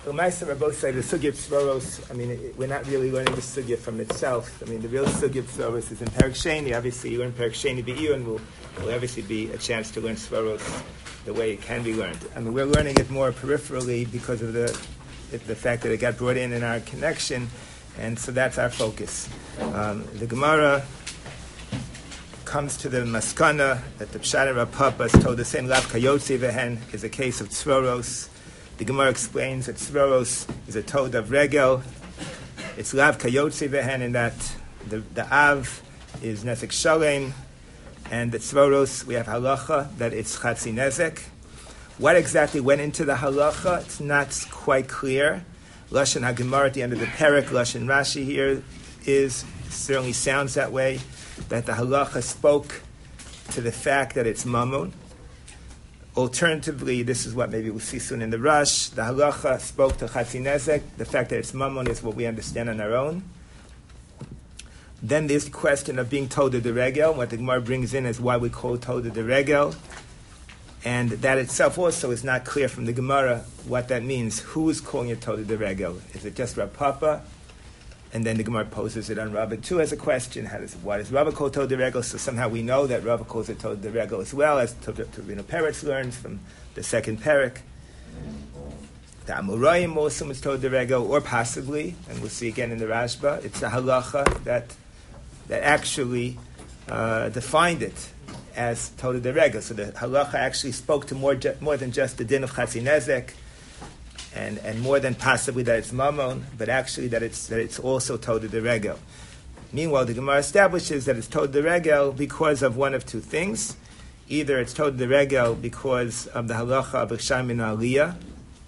L'maisa, Rabbi say the sugya of Tzvaros. I mean, we're not really learning the sugya from itself. I mean, the real sugya of Tzvaros is in Perek Sheni. Obviously, you learn Perek Sheni Be'ir, and will obviously be a chance to learn Tzvaros the way it can be learned. I mean, we're learning it more peripherally because of the fact that it got brought in our connection, and so that's our focus. The Gemara comes to the maskana that the Pshat and Rav Papa is told the same Lav Kayotzi Vehen is a case of Tzvaros. The Gemara explains that Tzvaros is a Tod of Regel. It's Lav Kayotzi Vehen in that the Av is Nezek Shalem, and the Tzvaros, we have Halacha, that it's Chatzi Nezek. What exactly went into the Halacha, it's not quite clear. Lashon HaGemara at the end of the Perek, Lashon Rashi here certainly sounds that way, that the Halacha spoke to the fact that it's Mamun. Alternatively, this is what maybe we'll see soon in the Rush, the Halacha spoke to Chatzi Nezek. The fact that it's Mamun is what we understand on our own. Then there's the question of being Toda de Regel. What the Gemara brings in is why we call Toda de Regel. And that itself also is not clear from the Gemara what that means. Who is calling it Toda de Regel? Is it just Rav Papa? And then the Gemara poses it on Rava too as a question. Why does Rava call Toda de Regel? So somehow we know that Rava calls it Toda de Regel as well, as Tovino Peretz learns from the second Perek. The Amoraim also is Toda de Regel, or possibly, and we'll see again in the Rashba, it's the Halacha that actually defined it as Toda de Regel. So the Halacha actually spoke to more than just the din of Chatzi Nezek, and more than possibly that it's Mammon, but actually that it's also Toda de Regel. Meanwhile, the Gemara establishes that it's Toda de Regel because of one of two things. Either it's Toda de Regel because of the Halacha of Rishon min Aliyah.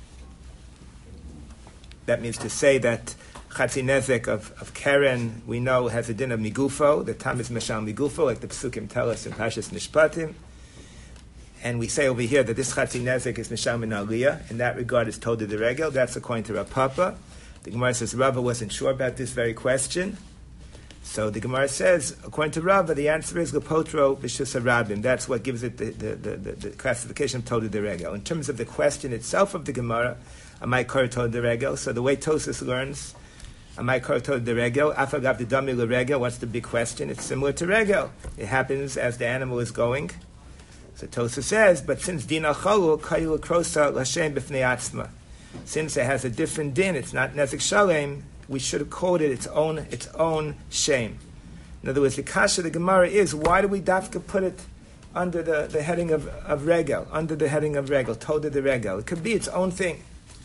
That means to say that Chatzi Nezek of Keren, we know, has a din of Migufo. The Tam is Meshal Migufo, like the Psukim tell us in Pashas Mishpatim. And we say over here that this Chatzi Nezek is Meshal min Aliyah. In that regard, it's Toda de Regel. That's according to Rav Papa. The Gemara says Rava wasn't sure about this very question. So the Gemara says, according to Rava, the answer is Lepotro B'Shus HaRabim. That's what gives it the classification of Toda de Regel. In terms of the question itself of the Gemara, Amai Kor Toda de Regel. So the way Tosas learns, Amai Kor Toda de Regel, Afagav de Dami Le Regel. What's the big question? It's similar to Regel. It happens as the animal is going. So Tosas says, but since Dina Chalul, Kayul Krosa Lashem B'fnei Atzma. Since it has a different din, it's not Nezek Shalem, we should have called it its own shame. In other words, the kasha of the Gemara is, why do we dafka put it under the heading of Regel, under the heading of Regel, Toda de Regel? It could be its own thing.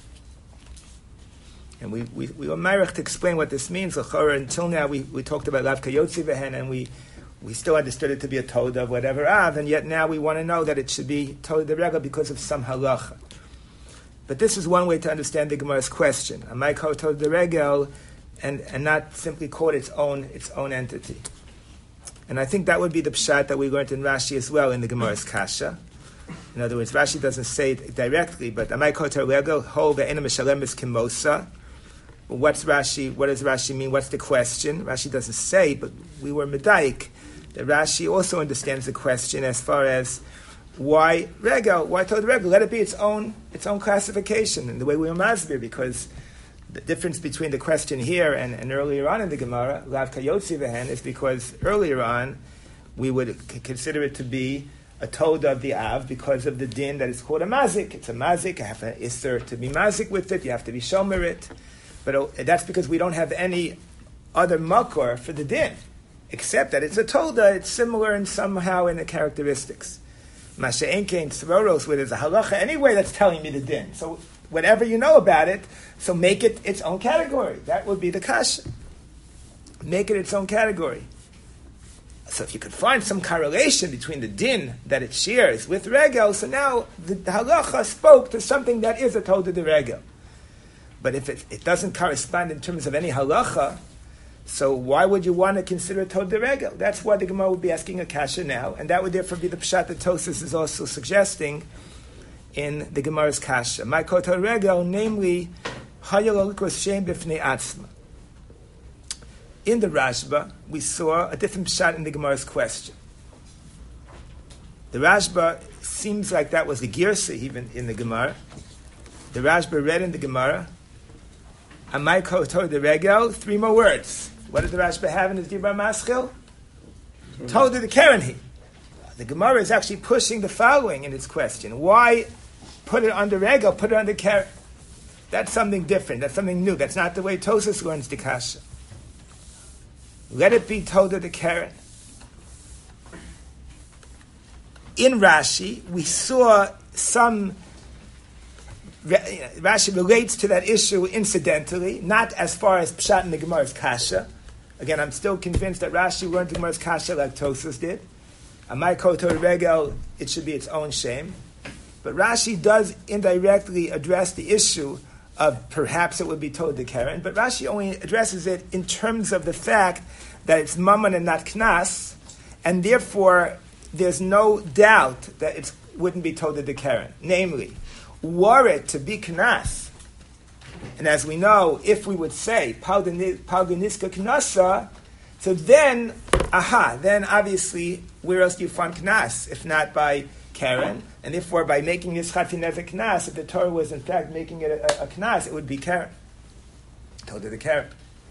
And we were meirich to explain what this means. Until now, we talked about Lav Kayotzi Vehen, and we still understood it to be a Toda of whatever Av, and yet now we want to know that it should be Toda de Regel because of some halacha. But this is one way to understand the Gemara's question. Amai Kor Toda de Regel, and not simply call it its own entity. And I think that would be the pshat that we learned in Rashi as well in the Gemara's kasha. In other words, Rashi doesn't say it directly, but Amai Kor Toda de Regel, Ho ve'ena meshalem es kimosa. What does Rashi mean? What's the question? Rashi doesn't say, but we were medayik. That Rashi also understands the question as far as why Regel, why Toda Regel? Let it be its own classification in the way we are masbir, because the difference between the question here and earlier on in the Gemara, Lav Kayotzi Vehen, is because earlier on we would consider it to be a Toda of the Av because of the din that it's called a mazik. It's a mazik. You have an isser to be mazik with it. You have to be shomer it. But that's because we don't have any other makor for the din, except that it's a Toda. It's similar in somehow in the characteristics. Masha'enkein Tzvaros, where there's a halacha anyway that's telling me the din. So whatever you know about it, so make it its own category. That would be the kasha. Make it its own category. So if you could find some correlation between the din that it shares with Regel, so now the halacha spoke to something that is a Toda de Regel. But if it doesn't correspond in terms of any halacha, so why would you want to consider it Toda de Regel? That's why the Gemara would be asking a kasha now, and that would therefore be the pshat that Tosas is also suggesting in the Gemara's kasha. My Kor Toda Regel, namely, Hayal Alikos Shem B'fnei Atzma. In the Rashba, we saw a different pshat in the Gemara's question. The Rashba seems like that was the girsa even in the Gemara. The Rashba read in the Gemara Amai kotor the regel, 3 more words. What did the Rashba have in his Dibur Maschil? Told the Keren. The Gemara is actually pushing the following in its question. Why put it on the regel, put it on the Keren? That's something different. That's something new. That's not the way Tosas learns the Kasha. Let it be told to the Keren. In Rashi, we saw some... Rashi relates to that issue incidentally, not as far as Pshat in the Gemara's Kasha. Again, I'm still convinced that Rashi learned the Gemara's Kasha like Tosas did. Amai kotor regel, it should be its own shame. But Rashi does indirectly address the issue of perhaps it would be told to Keren, but Rashi only addresses it in terms of the fact that it's mammon and not knas, and therefore there's no doubt that it wouldn't be told to Keren. Namely, were it to be knas, and as we know, if we would say palganiska knasa, so then obviously where else do you find knas if not by Keren? And therefore, by making this chatzin as a knas, if the Torah was in fact making it a knas, it would be Keren. Told to the Keren.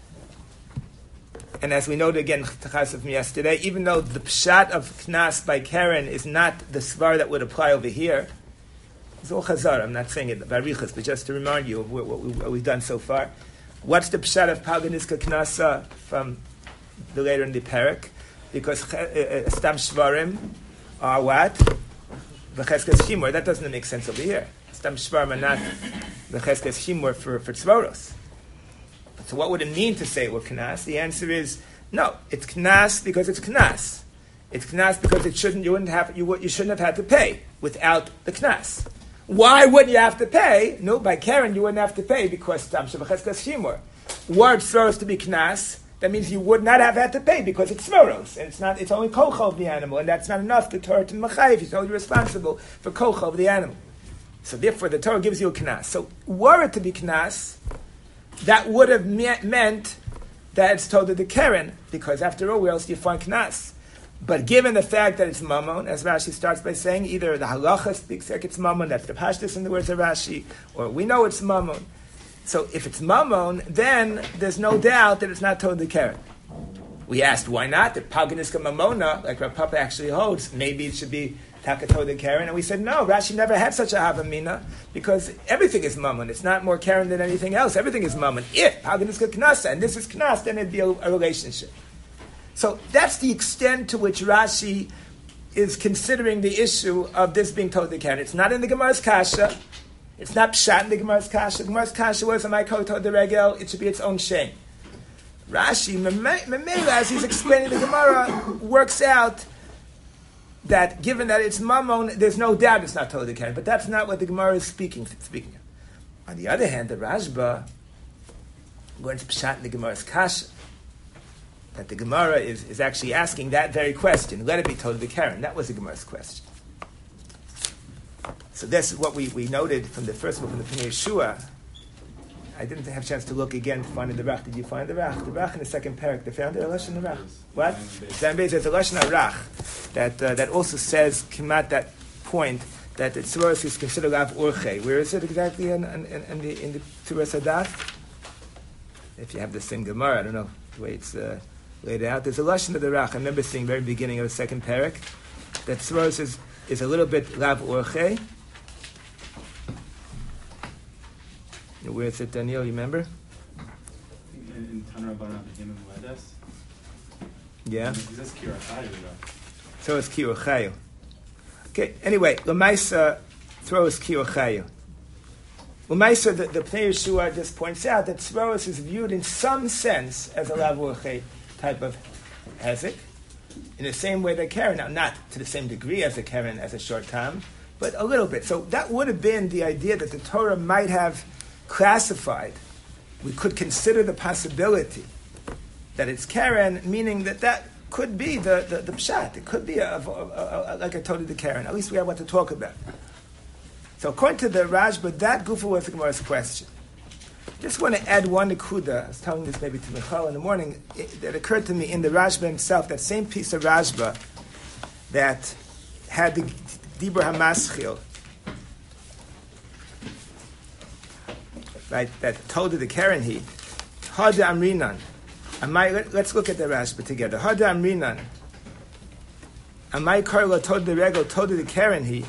And as we noted again from yesterday, even though the pshat of knas by Keren is not the svar that would apply over here, it's all chazar. I'm not saying it barichas, but just to remind you of what we've done so far. What's the pshat of palganiska knasa from the later in the parak? Because stam shvarim are what? V'cheskes shimur. That doesn't make sense over here. Stam shvarim are not v'cheskes shimur for tzvoros. So what would it mean to say it with knas? The answer is no. It's knas because it's knas. It's knas because you shouldn't have had to pay without the knas. Why wouldn't you have to pay? No, by Keren you wouldn't have to pay because tam shevacheskas shimur. Were tzvoros to be knas, that means you would not have had to pay because it's tzvoros, and it's only kochel of the animal, and that's not enough. The Torah to machayev, you're totally responsible for kochel of the animal. So therefore, the Torah gives you a knas. So were it to be knas, that would have meant that it's told to the Keren, because after all, where else do you find knas? But given the fact that it's mammon, as Rashi starts by saying, either the halacha speaks like it's mammon, that's the pashtus in the words of Rashi, or we know it's mammon. So if it's mammon, then there's no doubt that it's not told to Keren. We asked, why not? The Paganiska Mamona, like Rav Papa actually holds, maybe it should be Takato de Keren. And we said, no, Rashi never had such a Havamina, because everything is mammon. It's not more Keren than anything else. Everything is mammon. If Paganiska Knasa, and this is Knas, then it'd be a relationship. So that's the extent to which Rashi is considering the issue of this being told to Keren. It's not in the Gemara's Kasha. It's not pshat in the Gemara's Kasha. The Gemara's Kasha was, am I koto de regel? It should be its own shame. Rashi, Memela, as he's explaining the Gemara, works out that given that it's mammon, there's no doubt it's not told to Keren. But that's not what the Gemara is speaking of. On the other hand, the Rashba learns pshat in the Gemara's Kasha, that the Gemara is actually asking that very question. Let it be told to Keren. That was the Gemara's question. So this is what we noted from the first book in the Pnei Yeshua. I didn't have a chance to look again to find the Rach. Did you find the Rach? The Rach in the second parak. They found it. Lashon Rach. What? Zanbei says a Lashon Rach that also says Kimat that point that the Tzuros is considered Lav Urche. Where is it exactly in the Tzuros Hadaf? If you have the same Gemara, I don't know the way it's laid out. There's a Lashon of the Rach. I remember seeing very beginning of the second parak that Tzuros is a little bit Lav Urche. Where is it, Daniel? You remember? In Tanra Barab Yemim Ledes. Yeah. It says Kirachayu. So it's Kirachayu. Okay. Anyway, Lamaisa throws Kirachayu. Lamaisa, the Pnei Yeshua just points out that Tzvoros is viewed in some sense as a Lav Urche type of hezek, in the same way that Keren. Now, not to the same degree as a Keren as a short time, but a little bit. So that would have been the idea that the Torah might have classified. We could consider the possibility that it's Keren, meaning that could be the pshat. It could be like I told you, the Keren. At least we have what to talk about. So according to the Rashba, that Gufa was the Gemara's question. Just want to add one nekuda. I was telling this maybe to Michal in the morning. That occurred to me in the Rashba himself, that same piece of Rashba that had the Dibur HaMaschil. right? That told the Karen he. Hada Amrinan. Let's look at the Rashba together. Hada Amrinan. Amai Karla told the Regel, told the Karen he.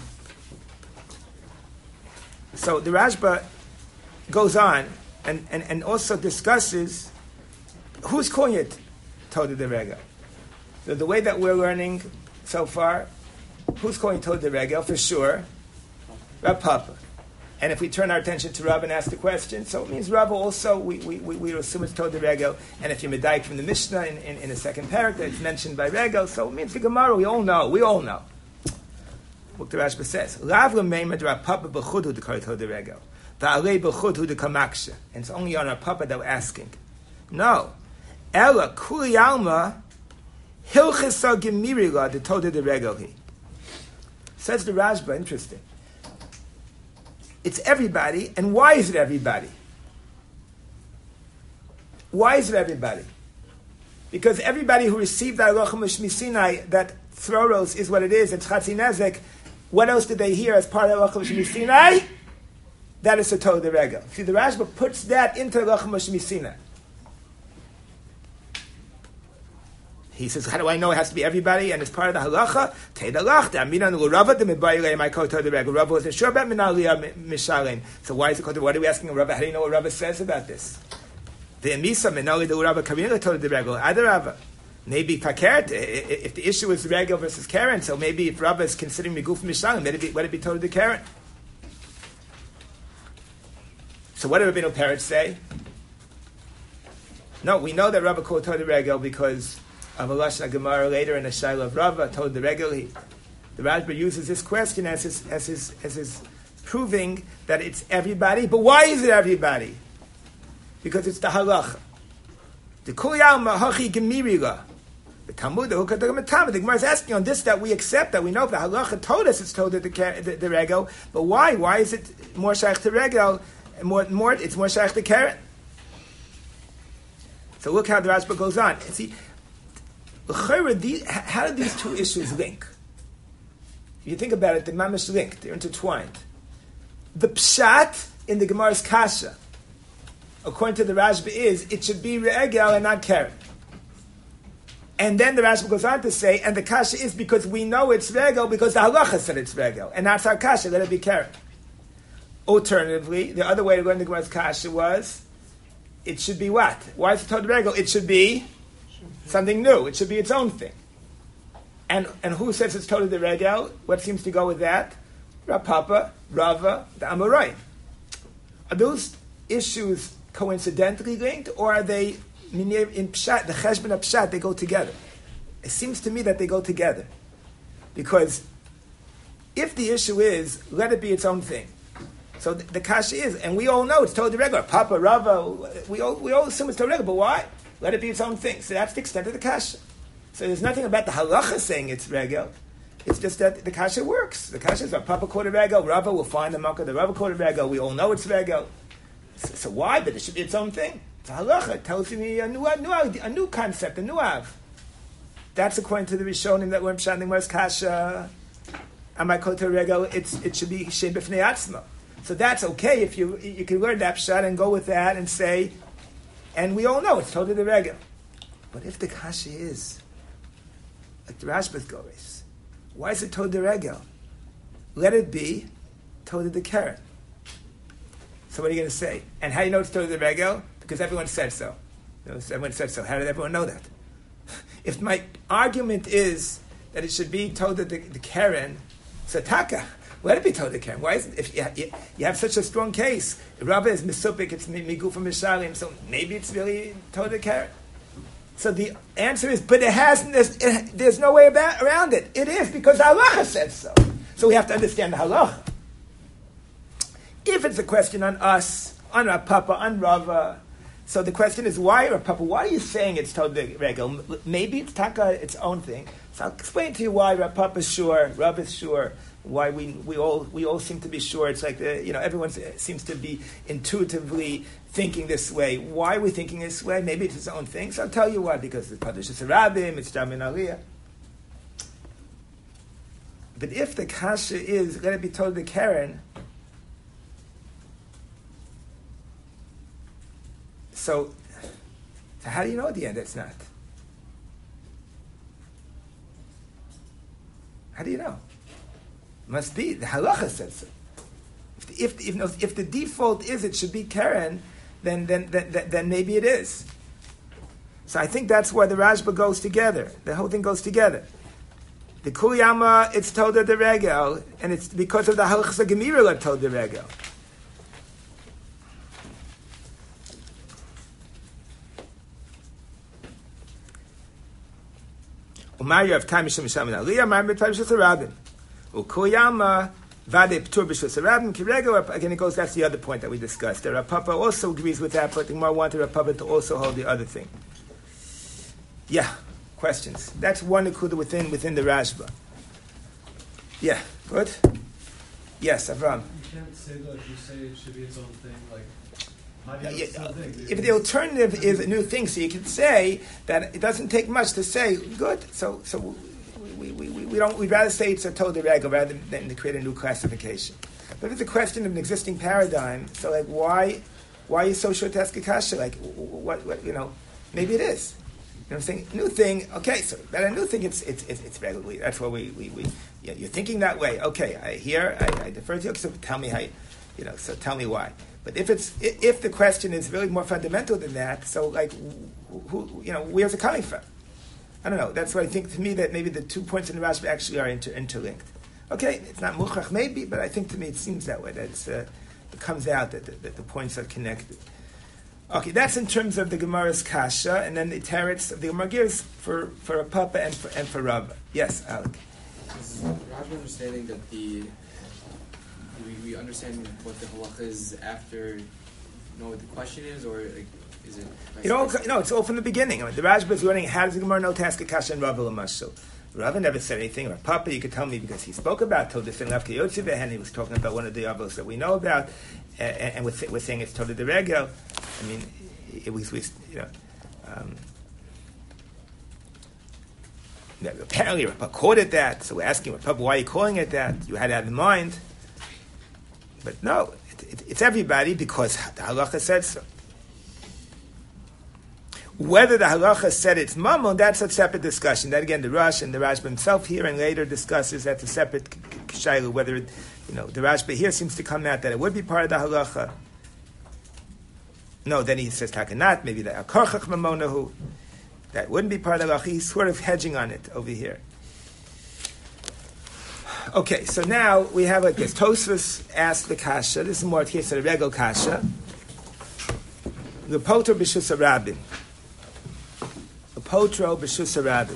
So the Rashba goes on and also discusses who's calling it told the Regel. So the way that we're learning so far, who's calling told the Regel for sure? Rav Papa. And if we turn our attention to Rav and ask the question, so it means Rav also, we assume it's told the Regel. And if you medayik from the Mishnah in the second parak, it's mentioned by Regel, so it means the Gemara, we all know. What the Rashba says, Rav Lameimed Rav Papa b'chud hu dekar told the Regel. Va'alei b'chud hu dekamaksha. And it's only on Rav Papa that we're asking. No. Ella kuli alma hilchesa gemirila the told the Regel he. Says the Rashba, interesting. It's everybody, and why is it everybody? Why is it everybody? Because everybody who received the halacha mishmisinai, that throros is what it is, it's chatzi nezek, what else did they hear as part of halacha mishmisinai? That is the Torah the Regel. See, the Rashba puts that into halacha mishmisinai. He says, how do I know it has to be everybody? And it's part of the halacha. So why is it called? What are we asking Rava? How do you know what Rava says about this? The emisa minali the Rava kavina told the Regel. Other Rava, maybe takert. If the issue is Regel versus Karen, so maybe if Rava is considering miguf mishalim, let it be told the Karen. So what did Rabbeinu Peretz say? No, we know that Rava called told the Regel because of a Lashon Gemara later in a Shaila of Rava told the Regel. The Rashba uses this question as his proving that it's everybody. But why is it everybody? Because it's the halacha. The Kuliyalma Hachi Gemirila. The Talmud, the Gemara is asking on this that we accept, that we know the halacha told us it's told the Regel. But why? Why is it more shaykh to Regel? More it's more shaykh to Karen. So look how the Rashba goes on. See. How do these two issues link? If you think about it, they're mamish linked, they're intertwined. The pshat in the Gemara's kasha, according to the Rashba, is it should be Regel and not Karen. And then the Rashba goes on to say, and the kasha is because we know it's Regel because the halacha said it's Regel, and that's our kasha, let it be Karen. Alternatively, the other way to go into the Gemara's kasha was, it should be what? Why is it told Regel? It should be something new. It should be its own thing. And who says it's totally the Regel? What seems to go with that? Rav Papa, Rava, the Amorai. Are those issues coincidentally linked, or are they in Pshat, the Cheshbon of Pshat, they go together? It seems to me that they go together. Because if the issue is, let it be its own thing. So the kasha is, and we all know it's totally the Regel. Papa, Rava, we all assume it's totally the Regel, but why? Let it be its own thing. So that's the extent of the kasha. So there's nothing about the halacha saying it's Regel. It's just that the kasha works. The kasha is a Papa called a Regel. Rava will find the makkah. The Rava called a Regel. We all know it's Regel. So why? But it should be its own thing. It's a halacha. It tells me a new concept, a new av. That's according to the Rishonim that we're chanting was kasha. I might call it a Regel. It should be shem b'fnei atzma. So that's okay if you can learn that pshat and go with that and say. And we all know it's totally the Regel. But if the kasha is, like the Rashba's goes, why is it totally the Regel? Let it be totally the Karen. So what are you going to say? And how do you know it's totally the Regel? Because everyone said so. Everyone said so. How did everyone know that? If my argument is that it should be totally the Karen, so taka. Let it be told the Karen. Why isn't if you have such a strong case? Rava is misupik, it's miguf from mishalim, so maybe it's really told the Karen. So the answer is, but there's no way around it. It is because the halacha says so. So we have to understand the halacha. If it's a question on us, on Rav Papa, on Rava, so the question is, why, Rav Papa, why are you saying it's told the Regel? Maybe it's taka, its own thing. So I'll explain to you why Rav Papa is sure, Rav is sure. Why we all seem to be sure. It's like everyone seems to be intuitively thinking this way. Why are we thinking this way? Maybe it's its own thing. So I'll tell you why. Because it's Padishas Rabbim, it's Jamin Aliyah. But if the kasha is let it be told to Karen, So how do you know at the end it's not? How do you know? Must be the halacha says so. If the default is it should be Keren, then maybe it is. So I think that's why the Rashba goes together. The whole thing goes together. The Kuliyama, it's told at the regel, and it's because of the halacha gemira that told the regel. Umar Rav Time Misham Misham Aliyah, Umar Rav Time Misham Rabin. Ukuyama Vade Ptur B'Shus Rabin Kirego. Again, it goes. That's the other point that we discussed. The Rav Papa also agrees with that, but the Gemara wanted Rav Papa to also hold the other thing. Yeah, questions. That's one nekuda within the Rashba. Yeah, good. Yes, Avram. You can't say that if you say it should be its own thing, like. If the alternative is a new thing, so you can say that it doesn't take much to say good. So we don't. We'd rather say it's a told regel rather than to create a new classification. But if it's a question of an existing paradigm, so like why are you so sure to ask a kasha? Like what maybe it is. You know what I'm saying? New thing. Okay, so that a new thing. It's regularly. That's what you're thinking that way. Okay, I defer to you. So tell me how. So tell me why. But if the question is really more fundamental than that, so like, where's it coming from? I don't know. That's why I think to me that maybe the 2 points in the Rashba actually are interlinked. Okay, it's not muchach maybe, but I think to me it seems that way. That it comes out that the points are connected. Okay, that's in terms of the Gemara's kasha, and then the teretz of the Gemara gives for a papa and for Rabba. Yes, Alec. Is Rabbi understanding that we understand what the halacha is after know what the question is, or like, is it? It's all from the beginning. I mean, the Rashba is learning how does the Gemara know to ask a kasha and Rabba l'mashal. Rabba never said anything, or Papa, you could tell me because he spoke about Todef and Lavka Yotzibeh, and he was talking about one of the avos that we know about, and we're saying it's Todef the Regel. I mean, apparently Rabba called it that, so we're asking Rabba, why are you calling it that? You had that in mind. But no, it's everybody because the halacha said so. Whether the halacha said it's mamon, that's a separate discussion. That again, the Rosh and the Rashba himself here and later discusses that's a separate shayla. Whether the Rashba here seems to come out that it would be part of the halacha. No, then he says takanat, maybe the akarchach mamonahu. That wouldn't be part of the halacha. He's sort of hedging on it over here. Okay, so now we have like this. Tosfos asked the kasha. This is more case of the regel kasha. The potro b'shus rabin. The potro b'shus rabin.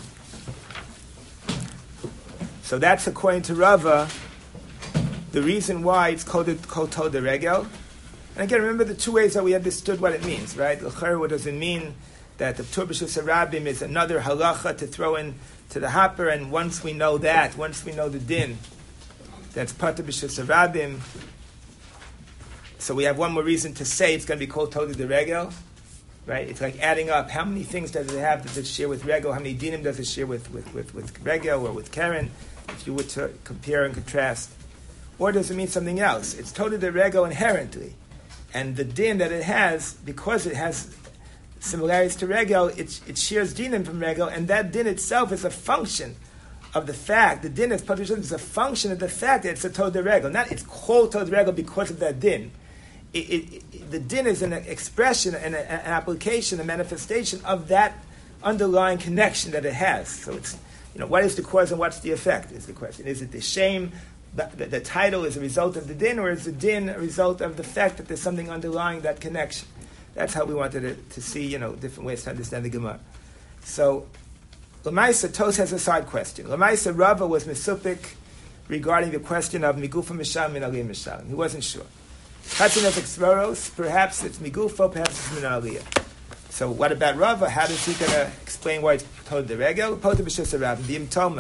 So that's according to Rava. The reason why it's called the regel. And again, remember the two ways that we understood what it means, right? L'chayr, what does it mean that the potro b'shus rabin is another halacha to throw in to the hopper, and once we know the din, that's Pata B'Shus Rabim. So we have one more reason to say it's going to be called Todi the Regel, right? It's like adding up how many things does it have? Does it share with Regel? How many dinim does it share with Regel or with Keren? If you were to compare and contrast, or does it mean something else? It's Todi the Regel inherently, and the din that it has, because it has similarities to Regel, it shares dinim from Regel, and that din itself is a function of the fact, the din is a function of the fact that it's a Tod Regel. Not it's called Tod Regel because of that din. The din is an expression and an application, a manifestation of that underlying connection that it has. So it's, what is the cause and what's the effect is the question. Is it the shame, the title is a result of the din, or is the din a result of the fact that there's something underlying that connection? That's how we wanted to see, different ways to understand the Gemara. So, Lamaisa, Tos has a side question. Lamaisa, Rava was misupik regarding the question of Migufa Mishal Min Aliyah Mishal. He wasn't sure. Hatzinos Exveros, perhaps it's Migufa, perhaps it's Min Aliyah. So what about Rava? How is he going to explain why it's told the regel? Pota B'Shus Rav, B'Yim Toma.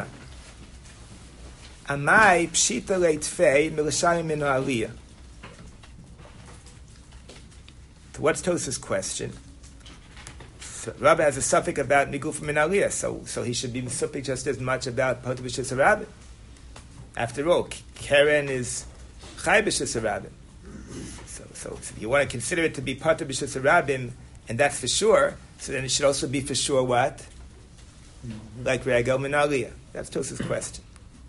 Amai Pshita Leitfei Milashayim Min Aliyah. So what's Tos's question? So Rabbi has a suffix about Migufa Min Aliyah, so he should be misupik just as much about Pota B'Shus Rav. After all, Keren is Chai B'Shus Rav. So if you want to consider it to be Pota B'Shus Rav, and that's for sure, so then it should also be for sure what? Like Regel min Aliyah. That's Tos's question.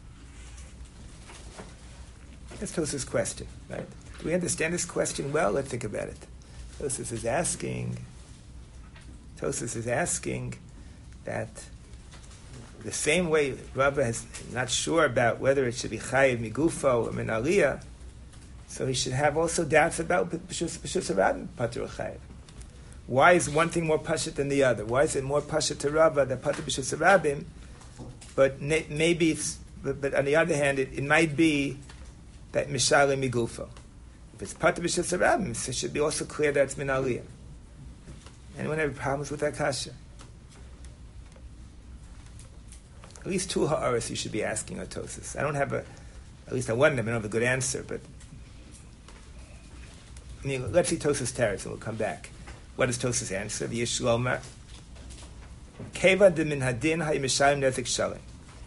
That's Tos's question, right? Do we understand this question well? Let's think about it. Tosfos is asking that the same way Rava is not sure about whether it should be chayiv migufo or min aliyah, so he should have also doubts about b'shus harabim patur chayiv. Why is one thing more pashut than the other? Why is it more pashut to Rava that patur b'shus harabim, but maybe it's, but on the other hand, it might be that mishalim migufo. If it's patur b'shus harabim, so it should be also clear that it's min aliyah. Anyone have problems with that kasha? At least two ha'aras you should be asking Tosfos. I don't have at least one of them, I don't have a good answer, but let's see Tosfos Teretz and we'll come back. What does Tosfos answer? The Yishlomar. Keva de min hadin ha'yimishayim nezik shalim.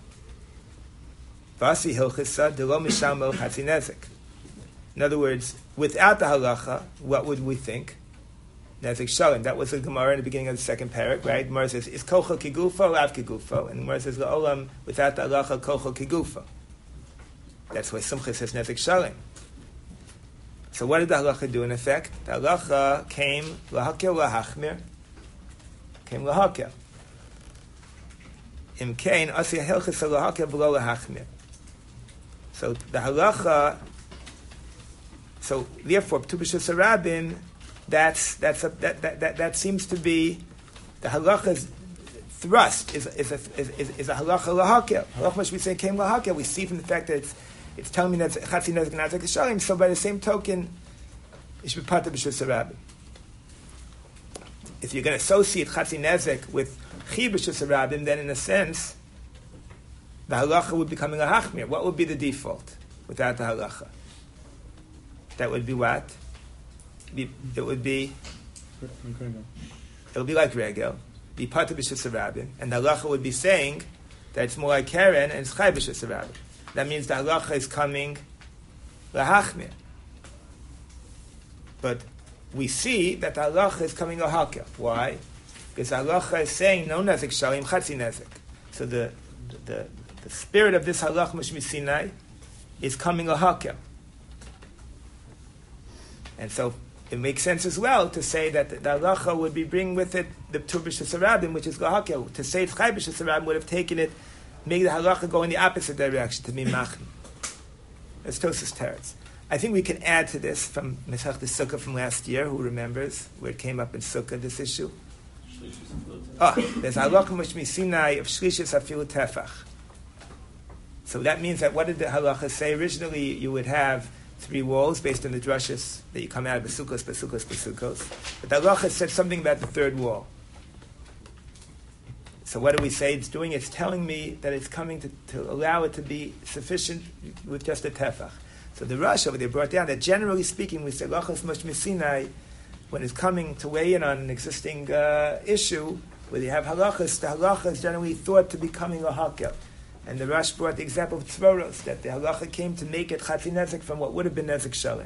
Vasi hilchisa de lo mishayim lo chatzi nezik. In other words, without the halacha, what would we think? Nezik shalim. That was the Gemara in the beginning of the second parak, right? Gemara says, is kocha kigufo, lav kigufo? And Gemara says, la'olam, without the halacha, kocha kigufo. That's why Simcha says nezik shalim. So what did the halacha do in effect? The halacha came lahakel lahachmir, came lahakel. Im kain asi hilchis lahakel below lahachmir. So the halacha, so therefore, tu b'shus harabim, that seems to be the halacha's thrust is a halacha lahakel. Halacha must be saying came lahakel. We see from the fact that it's telling me that chatzi nezik nazik shalim. So by the same token, it should be part of b'shus harabim. If you're going to associate chatzi nezik with chi b'shus harabim, then in a sense, the halacha would be coming a hachmir. What would be the default without the halacha? That would be what? It would be like regel, be part of b'shus harabim, and the halacha would be saying that it's more like keren and it's chay b'shus harabim. That means the halacha is coming lahachmir. But we see that the halacha is coming lahakel. Why? Because the halacha is saying no nezik shalim chatzi nezik. So the spirit of this halacha mishmi Sinai is coming lahakel. And so it makes sense as well to say that the halacha would be bringing with it the tur b'shus harabim, which is lahakel. To say it's chay b'shus harabim would have taken it, make the halacha go in the opposite direction, to be machn. That's Tosfos Teretz. I think we can add to this from Masechta Sukkah from last year, who remembers where it came up in Sukkah, this issue? There's halacha mishmi Sinai of shlishis afilu tefach. So that means that what did the halacha say? Originally you would have 3 walls based on the drushes that you come out of Besukos. But the halacha said something about the 3rd wall. So what do we say it's doing? It's telling me that it's coming to allow it to be sufficient with just a tefach. So the Rosh over there brought down that generally speaking, we say Lachos Mishmi Sinai, when it's coming to weigh in on an existing issue, where you have halachas, the halacha is generally thought to be coming a hakel. And the Rosh brought the example of tzvoros, that the halacha came to make it chatzi nezik from what would have been nezik shalim.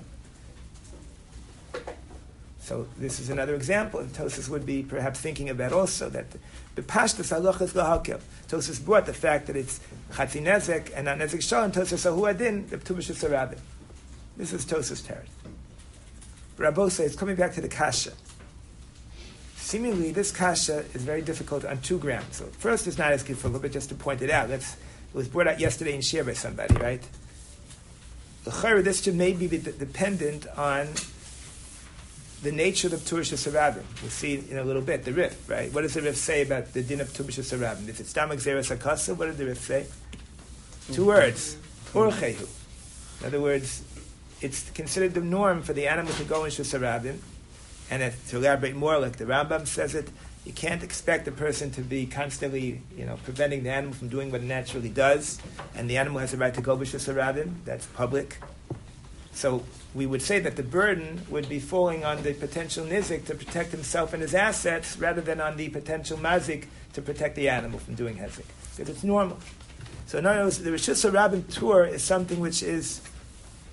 So this is another example, and Tosfos would be perhaps thinking about also that the pashtus halacha is lahakel. Tosfos brought the fact that it's chatzi nezek and not nezek shalim. Tosfos sahu adin the tu b'shus harabim. This is Tosfos Teretz. Rabbo says it's coming back to the kasha. Seemingly, this kasha is very difficult on 2 grounds. So first, it's not as difficult, but just to point it out, it was brought out yesterday in Shir by somebody, right? This should maybe be dependent on the nature of Tu b'shus harabim. We'll see in a little bit, the Rif, right? What does the Rif say about the din of Tu b'shus harabim? If it's Stamach Zeres HaKasa, what did the Rif say? 2 words. Urchehu. In other words, it's considered the norm for the animal to go in Shus harabim. And to elaborate more, like the Rambam says it, you can't expect a person to be constantly, preventing the animal from doing what it naturally does. And the animal has a right to go b'shus harabim. That's public. So we would say that the burden would be falling on the potential nizik to protect himself and his assets, rather than on the potential mazik to protect the animal from doing hezek. Because it's normal. So in other words, the Rishus harabim tour is something which is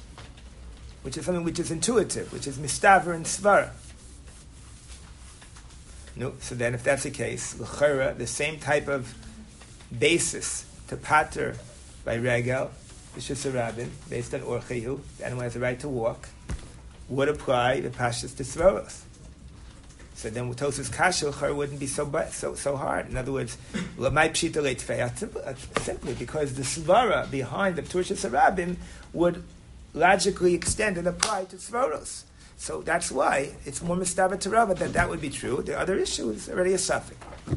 intuitive, which is mistaver and svara. No, so then if that's the case, l'chera, the same type of basis to pater by regel, b'shus harabim, based on orchehu, the animal has the right to walk, would apply the pashas to svaros. So then Tosas kasha l'chera wouldn't be so hard. In other words, l'may pshita leitfei, simply because the svara behind the b'shus harabim would logically extend and apply to svaros. So that's why it's more mistaber to Rava that would be true. The other issue is already a suffix.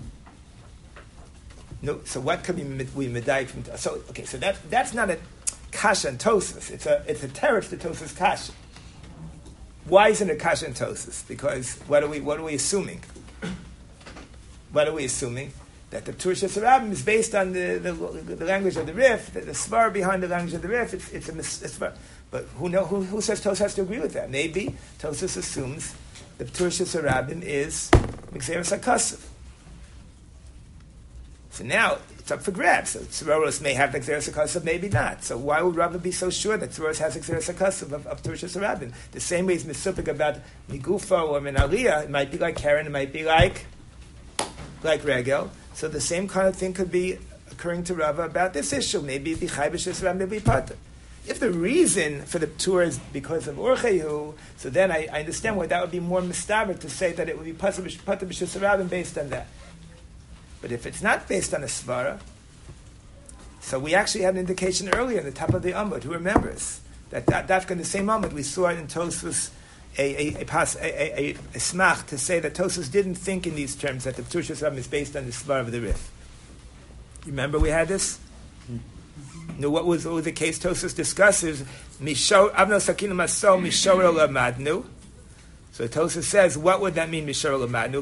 No, so what could we medayik from? So okay, so that's not a kasha and Tosas. It's a teretz to Tosas kasha. Why isn't it kasha and Tosas? Because what are we assuming? What are we assuming? That the B'shus harabim is based on the language of the Rif, the svar behind the language of the Rif. It's a svar. But who says Tosas has to agree with that? Maybe Tosas assumes the B'shus harabim is Mixeris HaKasav. So now it's up for grabs. So Tzvaros may have Mixeris HaKasav, maybe not. So why would Rava be so sure that Tzvaros has Mixeris HaKasav of B'shus harabim? The same way he's misupik about Migufa or Menaliyah, it might be like Karen, it might be like Regel. So the same kind of thing could be occurring to Rava about this issue. Maybe it'd be Chai B'shus harabim, maybe Pater. If the reason for the tour is because of Orchehu, so then I understand why that would be more mistaber to say that it would be Pater B'shus harabim based on that. But if it's not based on a svara, so we actually had an indication earlier in the top of the Amud. Who remembers that in the same Amud we saw in Tosfos a smach to say that Tosfos didn't think in these terms that the B'shus harabim is based on the svara of the Rif. You remember we had this? No, what was the case Tosfos discusses? Mishor Avno Sakinu Maso Mishor Lamadnu. So Tosfos says, what would that mean? Mishor Lamadnu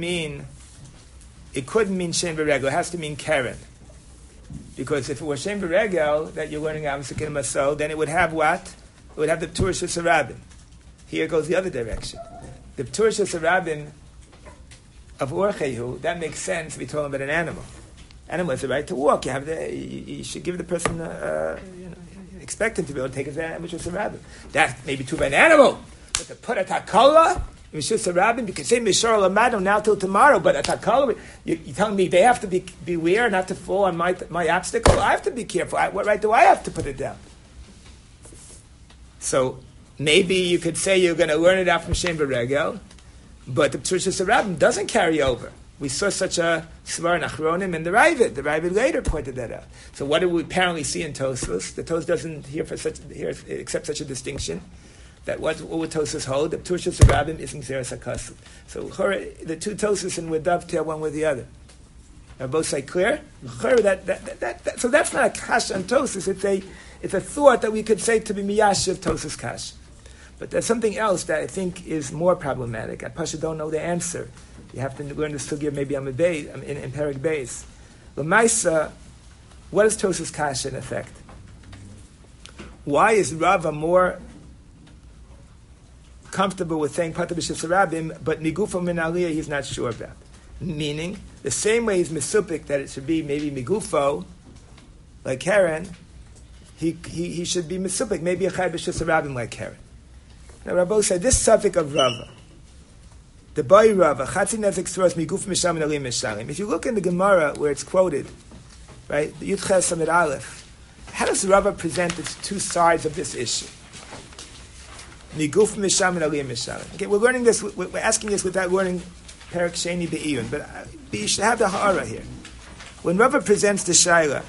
it couldn't mean Shem B'Regel. It has to mean Karen, because if it was Shem B'Regel that you're learning Avno Sakinu Maso, then it would have what? It would have the B'shus harabim. Here goes the other direction. The B'shus harabim of Orchehu, that makes sense if you're talking about an animal. Animal has the right to walk. You should give the person, expect him to be able to take advantage of B'shus harabim. That may be true by an animal, but to put a takala in B'shus harabim, you can say Mishor Lamado now till tomorrow, but a takala, you're telling me they have to beware not to fall on my obstacle. I have to be careful. What right do I have to put it down? So maybe you could say you're going to learn it out from Shem B'Regel, but the B'shus harabim doesn't carry over. We saw such a svar in Achronim and the Ravid. The Ravid later pointed that out. So what do we apparently see in Tosfos? The Tosfos doesn't accept such a distinction. That what would Tosfos hold? The B'shus harabim is Mixeris HaKasav. So the two Tosfos and would dovetail one with the other. Are both say clear? So that's not a kasha on Tosfos. It's a thought that we could say to be miyashiv Tosfos kasha. But there's something else that I think is more problematic. I Pasha don't know the answer. You have to learn the sugya maybe on the base, in Perek Beis. L'maisa, what is Tosfos kasha in effect? Why is Rava more comfortable with saying Pater B'shus harabim, but Migufa min aliyah he's not sure about? Meaning, the same way he's misupik that it should be maybe Migufo, like Karen, he should be misupik, maybe a Chai B'shus harabim like Karen. Now Rabbi said, this suffix of Rava, the boy Rava, Chatzi Nezek Suros Miguf Misham and Alim Mishalim. If you look in the Gemara where it's quoted, right, the Yud Ches Amid Aleph, how does Rava present its two sides of this issue? Miguf Misham and Alim Mishalim. Okay, we're learning this, we're asking this without learning Perek Sheni Be'iyun, but you should have the ha'ara here. When Rava presents the Shaila,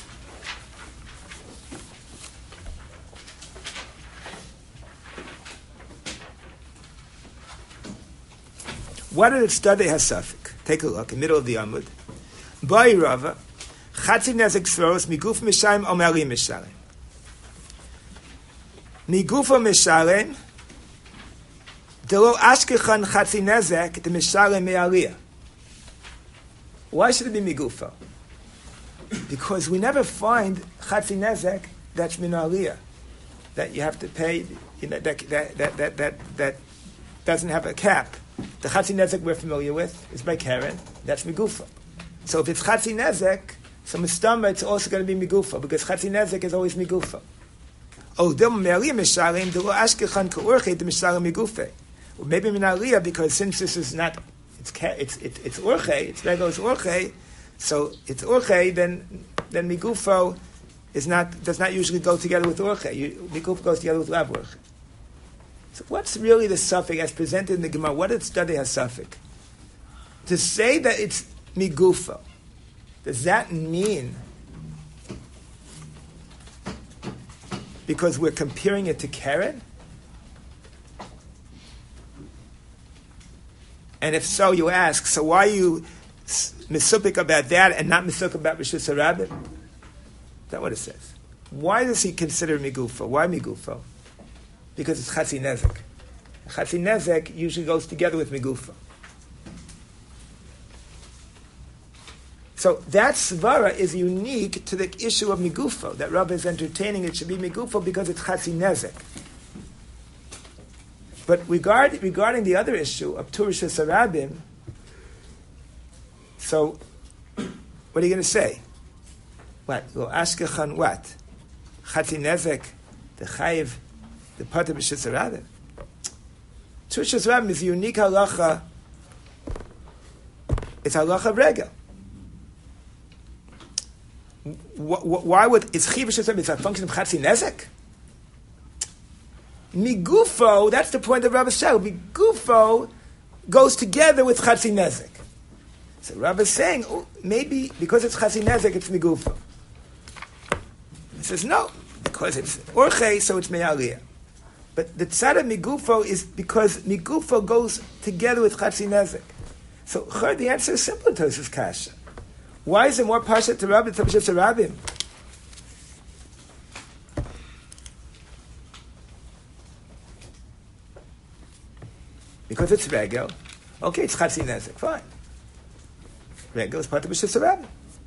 what did it study hasafik? Take a look, in the middle of the Amud. Boi Rava, Chatzi Nezek Sforos, Miguf Mishalim, Omeri Mishalim. Migufa Mishalim, Delo Ashkechan Chatzi Nezek, the Mishalim Me'aliyah. Why should it be Migufa? Because we never find Chatzi Nezek that's Min Aliyah, that you have to pay, that doesn't have a cap. The Chatzi Nezek we're familiar with is by Karen. That's Migufa. So if it's Chatzi Nezek, so Mistama, it's also going to be Migufa, because Chatzi Nezek is always Migufa. Oh, Dilma Me'aliyah Mishalim, Dilo Ashkechan Ka'urche, the Mishalim Migufe. Or maybe Min Aliyah, because since this is not, it's orche, it's regel is orche, so it's orche, then migufo does not usually go together with orche. Migufo goes together with lav orche. So what's really the suffix as presented in the Gemara? What did study has suffix? To say that it's migufo, does that mean because we're comparing it to Karen? And if so, you ask, so why are you misupik about that and not misupik about Rishus HaRabim? Is that what it says? Why does he consider migufo? Why migufo? Because it's chatzi nezek. Chatzi nezek usually goes together with migufo. So that svara is unique to the issue of migufo, that Rabbah is entertaining it should be migufo because it's chatzi nezek. But regarding the other issue of Rishus HaRabim, so what are you going to say? What? Well, Ashkechan what? Chatzi nezek, the chayiv, the part of Rishus HaRabim. Rishus HaRabim is a unique halacha. It's halacha regel. Why would it's chiv Rishus HaRabim? It's a function of chatzi nezek. Migufo, that's the point of Rabbi Shaul. Migufo goes together with chatzi nezek. So Rabbi is saying, maybe because it's chatzi nezek, it's migufo. He says no, because it's orche, so it's me'aliyah. But the tzad of migufo is because migufo goes together with chatzi nezek. So the answer is simple to this kasha. Why is it more pasha to Rabbi than to Rabbim? Because it's regel. Okay, it's chatzi nezek. Fine. Regel is part of Rishus HaRabim.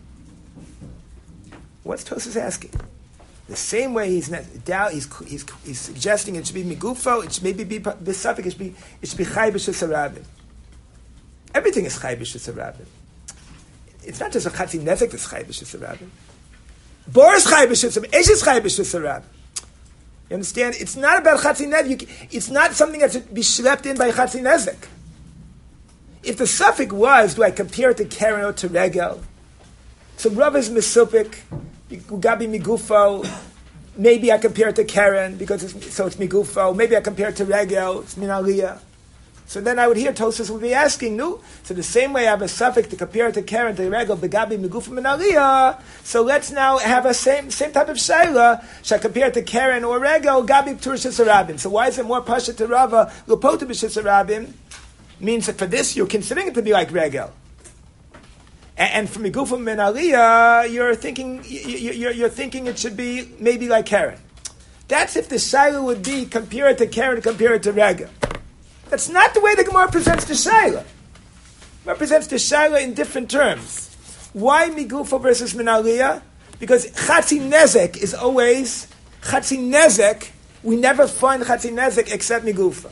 What's Tosfos asking? The same way he's suggesting it should be migufo. It should maybe be besafik. It should be chay b'Rishus HaRabim. Everything is chay b'Rishus HaRabim. It's not just a chatzi nezek that's chay b'Rishus HaRabim. Bor is chay b'Rishus HaRabim. Eish is chay b'Rishus HaRabim. You understand? It's not about chatzi nezek. It's not something that should be schlepped in by chatzi nezek. If the suffix was, do I compare it to Karen or to regel? So Rav is misupik, gabi migufo. Maybe I compare it to Karen because it's migufo. Maybe I compare it to regel. It's minaliyah. So then I would hear Tosfos would be asking, no. So the same way I have a suffix to compare it to Karen, to regel, begabi migufo minaliyah. So let's now have a same type of shaila. Shall I compare it to Karen or regel, gabi Rishus HaRabim? So why is it more pasha to Rava, lopota Rishus HaRabim? Means that for this you're considering it to be like regel, and for migufo minaliyah you're thinking it should be maybe like Karen. That's if the shaila would be compare it to Karen, compare it to regel. That's not the way the Gemara presents the shaila. It presents the shaila in different terms. Why migufo versus minaliyah? Because chatzi nezek is always chatzi nezek. We never find chatzi nezek except migufo.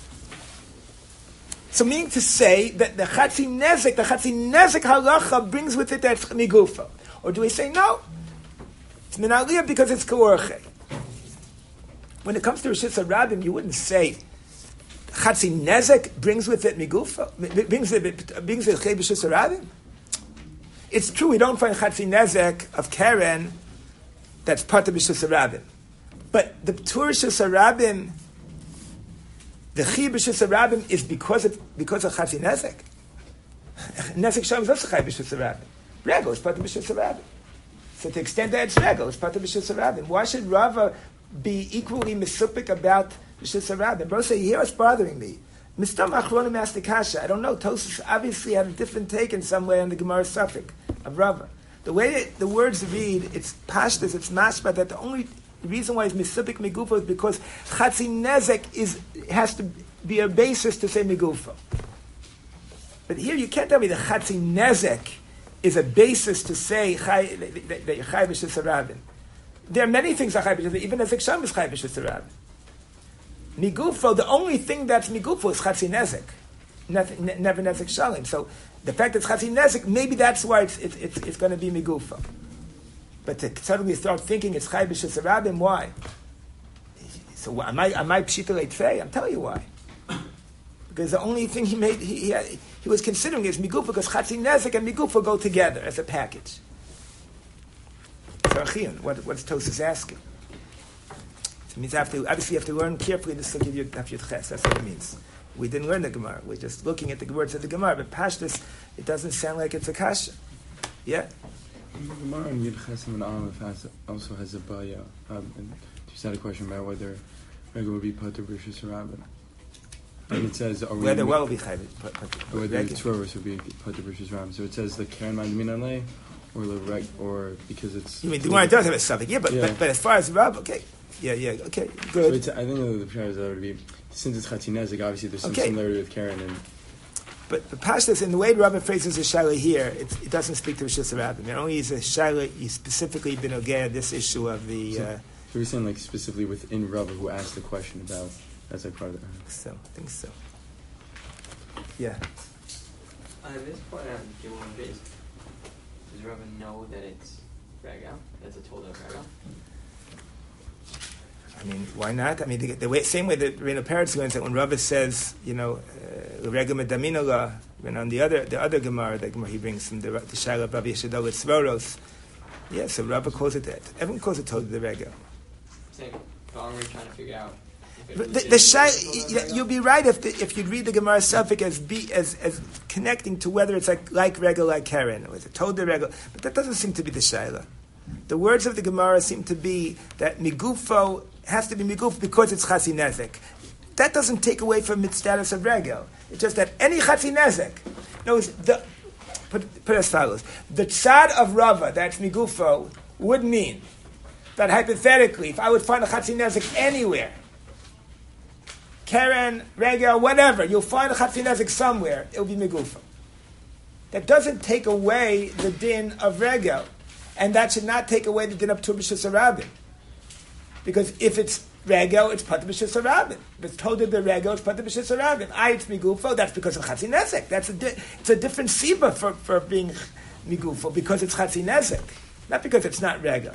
So meaning to say that the chatzi nezek halacha brings with it that migufo. Or do we say no? It's minaliyah because it's koorche. When it comes to Rishus HaRabim, you wouldn't say chatzi nezek brings with it migufo, brings it Rishus HaRabim. It's true we don't find chatzi nezek of Karen that's part of Rishus HaRabim, but the Rishus HaRabim. The chi b'Rishus HaRabim is because of chatzi nezek. Nezek shalom is also chay b'Rishus HaRabim. Regel is part of Rishus HaRabim. So to the extent that it's regel, it's part of Rishus HaRabim. Why should Rava be equally misupik about Rishus HaRabim? Bro, say, here what's bothering me. Mistam Achronim asked the kasha. I don't know. Tosfos obviously had a different take in some way on the Gemara suffix of Rava. The way the words read, it's pashtas, it's mashma, that the only reason why it's misupik migufo is because chatzi nezek has to be a basis to say migufo. But here you can't tell me the chatzi nezek is a basis to say that you're chay b'Rishus HaRabim. There are many things that chay b'Rishus HaRabim, even nezek sham is chay b'Rishus HaRabim. Migufo, the only thing that's migufo is chatzi nezek, never nezek shalim. So the fact that it's chatzi nezek, maybe that's why it's going to be migufo. But to suddenly start thinking it's chay b'Rishus HaRabim, why? So am I pshita leitfei? I'm telling you why. Because the only thing he was considering is migufa, because chatzi nezek and migufa go together as a package. So what's Tosas asking? So it means obviously you have to learn carefully this will give you Daf Yud Ches. That's what it means. We didn't learn the Gemara. We're just looking at the words of the Gemara. But Pashtus, it doesn't sound like it's a kasha. Yeah? The Gemara in Yud Ches and Aleph also has a baya. And just had a question about whether Regel would be Pater Rishus Rabbin. And it says, whether what will be chayv? Whether Tzoros would be Pater Rishus Rabbin. So it says the Karen Mandamin or because it's. You mean the Gemara does have a suffix? Yeah, but as far as Rab, okay. Yeah, okay, good. So I think the Pshar is that would be, since it's Chatzinezik, obviously there's some similarity with Karen. But the Pashtas, in the way the Rabbi phrases the Shaila here, it doesn't speak to Rishus Rabbim. It only is a Shaila, he's specifically been again this issue of the. So we're saying like specifically within Rabbi who asked the question about, that's like part of that. I think so. Yeah. On this point on Gilon base, does Rabbi know that it's Regel? That's a told of Regel? I mean, why not? I mean, same way that Reno Peretz learns that when Rava says, Regel Medaminola, when on the other Gemara, the Gemara he brings from the Shaila of Rabbi Yeshadol at Svoros, yeah, so Rava calls it that. Everyone calls it told the Regel. Same. But I'm really trying to figure out. You'll be right if you read the Gemara Suffolk as connecting to whether it's like Regel, like Karen, or is it told the Regel, but that doesn't seem to be the Shaila. The words of the Gemara seem to be that migufo has to be miguf because it's chatzi nezek. That doesn't take away from its status of regel. It's just that any chatzi nezek. Put it as follows: the tzad of Rava, that's migufo, would mean that hypothetically, if I would find a chatzi nezek anywhere, Karen, regel, whatever, you'll find a chatzi nezek somewhere. It'll be migufo. That doesn't take away the din of regel. And that should not take away the din of Tur B'Shus Harabim. Because if it's Regel, it's Pater B'Shus Harabim. If it's told the Regel, it's Pater B'Shus Harabim. It's Migufo, that's because of Chatzi Nezek. It's a different Siba for being Migufo, because it's Chatzi Nezek. Not because it's not Regel.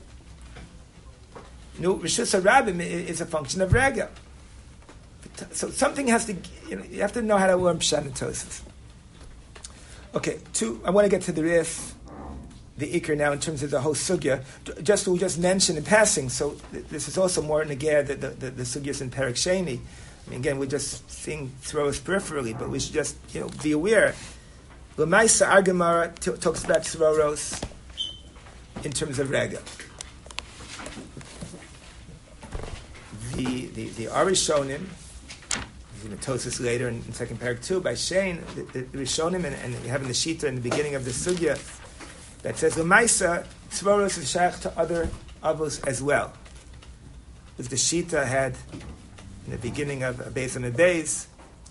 No, B'Shus Harabim is a function of Regel. So something has to, you have to know how to learn Pshat and Tosas. Okay, I want to get to the Rif. The Iker now in terms of the whole sugya. We just mentioned in passing, so this is also more negir the sugyas in Perek Sheni. I mean, again, we're just seeing throws peripherally, but we should just be aware. L'maisa our Gemara talks about tzroros in terms of regel. The Arishonim, Tosas later in second Perek 2 by Shane, the Rishonim and having the Shita in the beginning of the sugya. That says L'maisa tzroros is shaykh to other avos as well. As the Shita had in the beginning of Beis and Beis.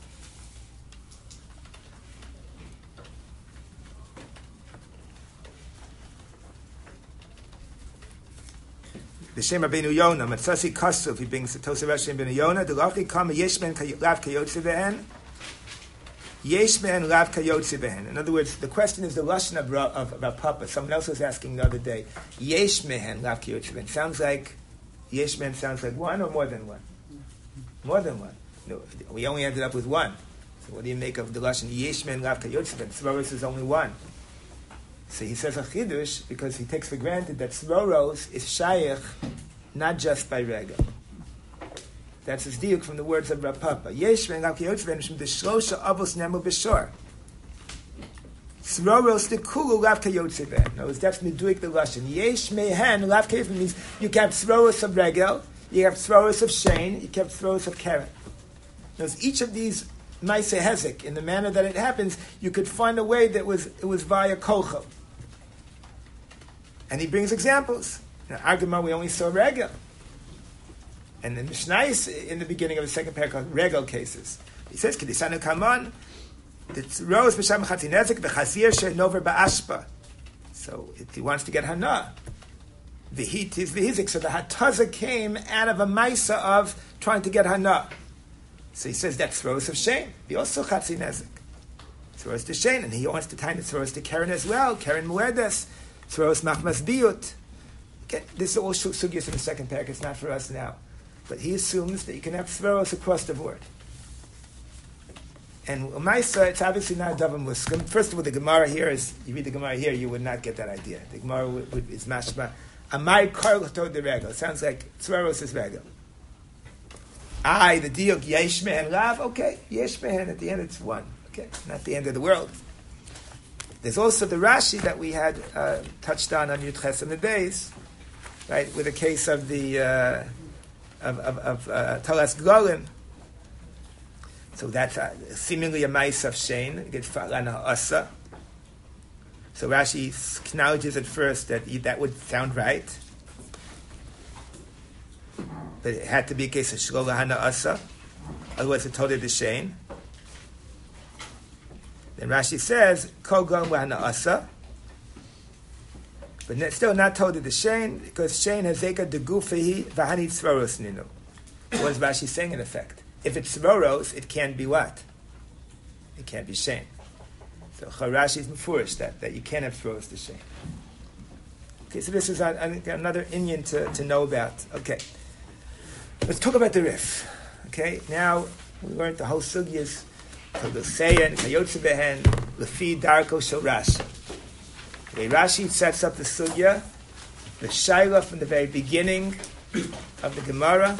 The Shem Rabbeinu Yonah, Matzasi Kasuf, he brings the Tosaf Hashem Rabbeinu Yonah, the Lachi Kama Yeshmen Lav Kayotze Behen. Yeshman Lav Kayotze Behen. In other words, the question is the lashon of Papa. Someone else was asking the other day. Yeshman Lav Kayotze Behen. Sounds like Yeshman sounds like one or more than one? More than one. No, we only ended up with one. So what do you make of the lashon Yeshman Lav Kayotze Behen? Tzroros is only one. So he says a chidush because he takes for granted that tzroros is shaykh not just by regel. That's his diuk from the words of Rav Papa. Yesh ben Lav Kayotze Behen from the shlosha avos nemu b'shor. Tzroros the kulu Lav Kayotze Behen. No, that's meduik the lashon. Yesh mehen Lav Kayotze Behen means you can have tzroros of regel, you have tzroros of shein, you can have tzroros of keren. Now, each of these ma'aseh hezek, in the manner that it happens, you could find a way that it was via kochel. And he brings examples. In Agama, we only saw regel. And the Mishnayos in the beginning of the second paragraph, regel cases. He says, "Kedisanu kaman, it's rose b'sham chatzinezik v'chazir she'nover ba'ashpa." So he wants to get hana. The heat is v'hizik. So the hataza came out of a maisa of trying to get hana. So he says that's throws of shame. He also chatzinezik. Throws to shame, and he wants to tie the throws to Karen as well. Karen muerdes, throws machmas biut. Okay, this is all sugyas in the second paragraph. It's not for us now. But he assumes that you can have tzveros across the board. And Umaisa, it's obviously not a Davar Muslim. First of all, the Gemara here is, you read the Gemara here, you would not get that idea. The Gemara is mashma. Amai Karl Tod the Regel. It sounds like Tzvaros is Regel. The Diok Yesh Mehen Lav. Okay, Yesh Mehen, at the end it's one. Okay, not the end of the world. There's also the Rashi that we had touched on Yud Ches and the Beis, right, with the case of the Talas Golim. So that's seemingly a Ma'is of Shein. It gets Falana Asa. So Rashi acknowledges at first that that would sound right. But it had to be a case of Shlo Lahana Asa. Otherwise it told it the Shein. Then Rashi says, Kol Gom Lahana Asa. But still not told it the Shein, because Shein has Zeka de Gufihi Vahani Tzvaros Ninu. What is Rashi saying in effect? If it's Tzvaros, it can't be what? It can't be Shein. So Rashi is mefurish that you can't have Tzvaros to Shein. Okay, so this is another inyan to know about. Okay. Let's talk about the Rif. Okay, now we learned the whole sugyas, Todoseyan, Kayotze Behen, Lefi Darko Shel Rashi. Okay, Rashi sets up the sugya, the Shaila from the very beginning of the Gemara,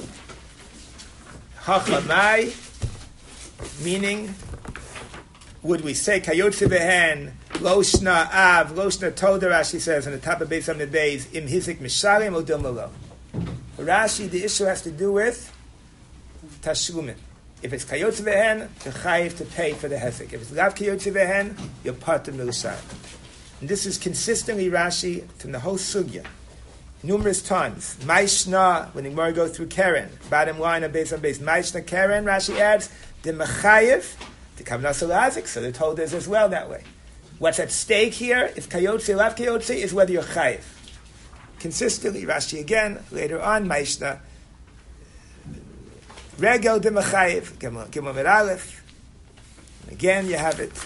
Hachamai, meaning, would we say Kayotze Behen, Loshna Av, Loshna Toda, Rashi says on the top of Beis Amid Beis, Im Hizik Mishalim Odil Malo. For Rashi, the issue has to do with Tashlumin. If it's Kayotze Behen, you're chayiv to pay for the Hezek. If it's Lav Kayotze Behen, you're part of Milusar. And this is consistently Rashi from the whole sugya. Numerous times. Maishna, when the Gemara goes through Keren, bottom line of Beis on Beis, Maishna Keren, Rashi adds, the Mechayiv, the Kavnas Alazik, so they're told us as well that way. What's at stake here, if Kayotze, Lav Kayotze, is whether you're chayiv. Consistently, Rashi again, later on, Maishna, Regel de Mechayiv, Gimel Med Aleph. Again, you have it.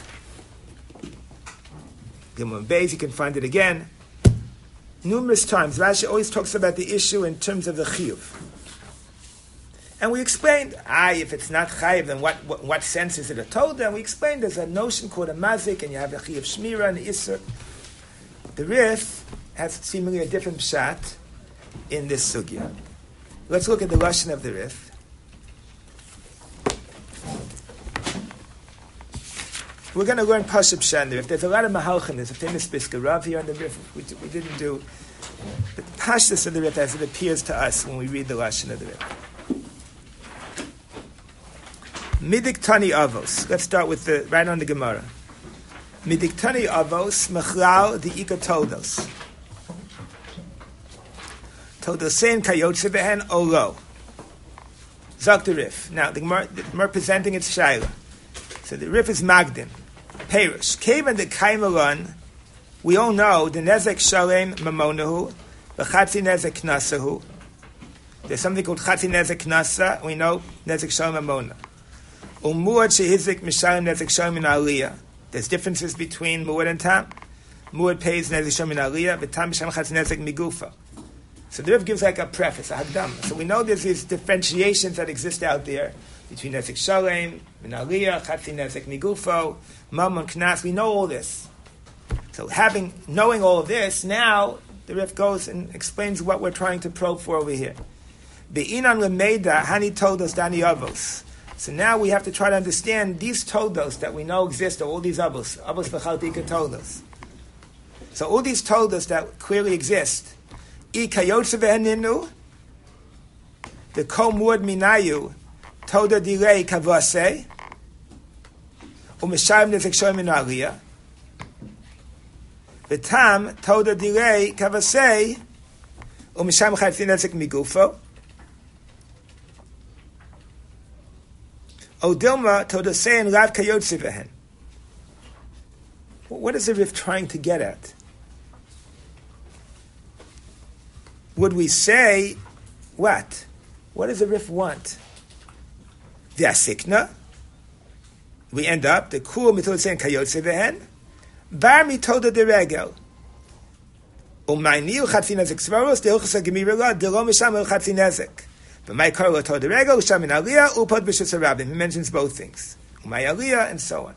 Gimel Beis, you can find it again. Numerous times, Rashi always talks about the issue in terms of the Chiyuv. And we explained, if it's not Chayiv, then what sense is it a Toda? And we explained there's a notion called a Mazik, and you have the Chiyuv Shmira and the Isser. The Rif has seemingly a different pshat in this sugya. Let's look at the lashon of the Rif. We're going to learn Pashup Pshat in the Rif. There's a lot of mahalchim. There's a famous Brisker Rav here on the Rif. We didn't do the Pashtus of the Rif as it appears to us when we read the lashon of the Rif. Midik Tani Avos. Let's start with right on the Gemara. Midik Tani Avos Mechlal the Ika Todos. Todosein Kayotze Behen Olo. Zok the Rif. Now the Gemara presenting its Shaila. So the Rif is Magdim. Perish. Kevan the Kaimalan, we all know the Nezek Shalem Mamonahu, the Chatzi Nezek Knasahu. There's something called Chatzi Nezek Knasa, we know Nezek Shalem Mamona. Umuad Shehizik Mishalem Nezek Shalem in Aliyah. There's differences between Muad and Tam. Muad pays Nezek Shalem in Aliyah, but Tam Mishalem Chatzi Nezek Migufa. So the Rif gives like a preface, a Hagdam. So we know there's these differentiations that exist out there between Nezek Shalem, Min Aliyah, Chatzi Nezek Migufo, Mammon Knas. We know all this. So knowing all of this, now the Rif goes and explains what we're trying to probe for over here. Be'inan lemeida hani todos dani avos. So now we have to try to understand these todos that we know exist, all these avos v'chaltika todos. So all these todos that clearly exist, I kayotze v'heninu, the kol muad minayu, toda dilei kavase, u'meshayim nezek shoyim min aliyah, v'tam toda dilei kavase, u'meshayim chatzi nezek migufo, Odilma todosein lav kayotze vehen. What is the Rif trying to get at? Would we say, what? What does the Rif want? The asikna. We end up, the kul mitodosein kayotze vehen, bar mitoda de regel. Umayni uchatzi nezek svaros, de uchasa gemirela, de lo misham uchatzi nezek. But my Karla told the Rego, Shamin Aliyah, Upad Bishas Rabim. He mentions both things. Umayaliyah, and so on.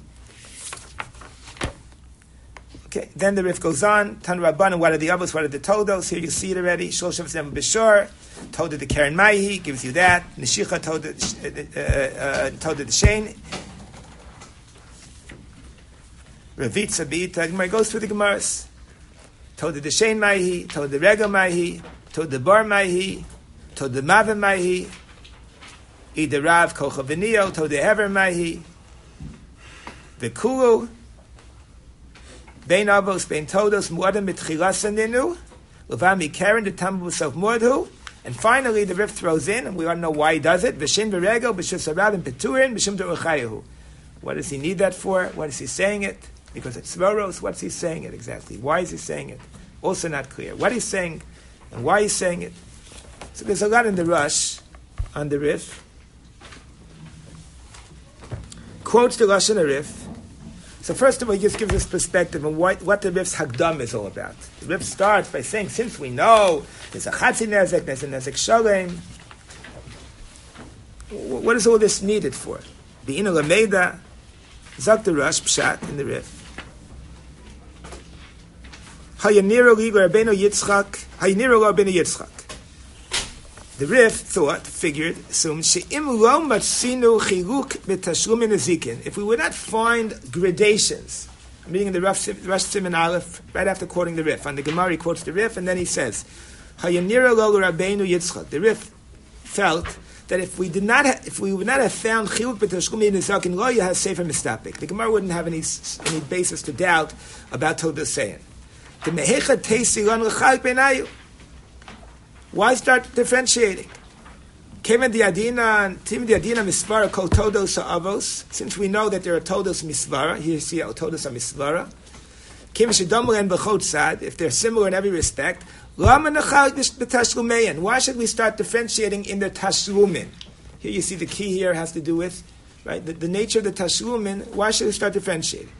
Okay, then the Rif goes on. Tan Rabbanan, what are the others? What are the Todos? Here you see it already. Shol Shavas Never B'Shor. Toda the Karen Maihi gives you that. Nishicha Toda the Shein. Ravitza B'Ita. Gemara goes through the Gemaras. Toda the Shein Maihi. Toda the Rega Maihi. Toda the Bar Maihi. Toda the Mava Maihi. Ida Rav Kocha V'Nio. Toda the Hever Maihi. The Kulu. Bein Avos, Bein Todos, Muadam Mitchilas Aninu, Lavami Karen, the Tambus of Mudhu, and finally the Rif throws in, and we want to know why he does it, Vishin Berego, Bishus Arabim Peturin, Bishim Deruchayahu. What does he need that for? What is he saying it? Because it's Svoros, what's he saying it exactly? Why is he saying it? Also not clear. What he's saying, and why he's saying it. So there's a lot in the Rush on the Rif. Quotes the Rush on the Rif. So first of all, he just gives us perspective on what the Rif's Hagdam is all about. The Rif starts by saying, since we know there's a Chatzi Nezek, there's a Nezek Shalem, what is all this needed for? Be'ina Lameida, Zak the Rush, Pshat, in the Rif. Hayaniro Ligo Rabbeinu Yitzchak, Hayaniro Rabbeinu Yitzchak. The Rif figured, assumed, she'im lo matzinu chiluk b'tashlumin nezikin. If we would not find gradations, I'm reading in the Rosh Siman Aleph, right after quoting the Rif. On the Gemara, he quotes the Rif, and then he says, Hayanira lo Rabbeinu Yitzchak. The Rif felt that if we would not have found chiluk b'tashlumin nezikin, lo yahas sefer mistapik. The Gemara wouldn't have any basis to doubt about Todah saying. The mehecha teisi lan l'chalik beinayu. Why start differentiating? Since we know that there are todos misvara, here you see todos are misvara. If they're similar in every respect, why should we start differentiating in the tashlumin? Here you see the key here has to do with right the nature of the tashlumin. Why should we start differentiating?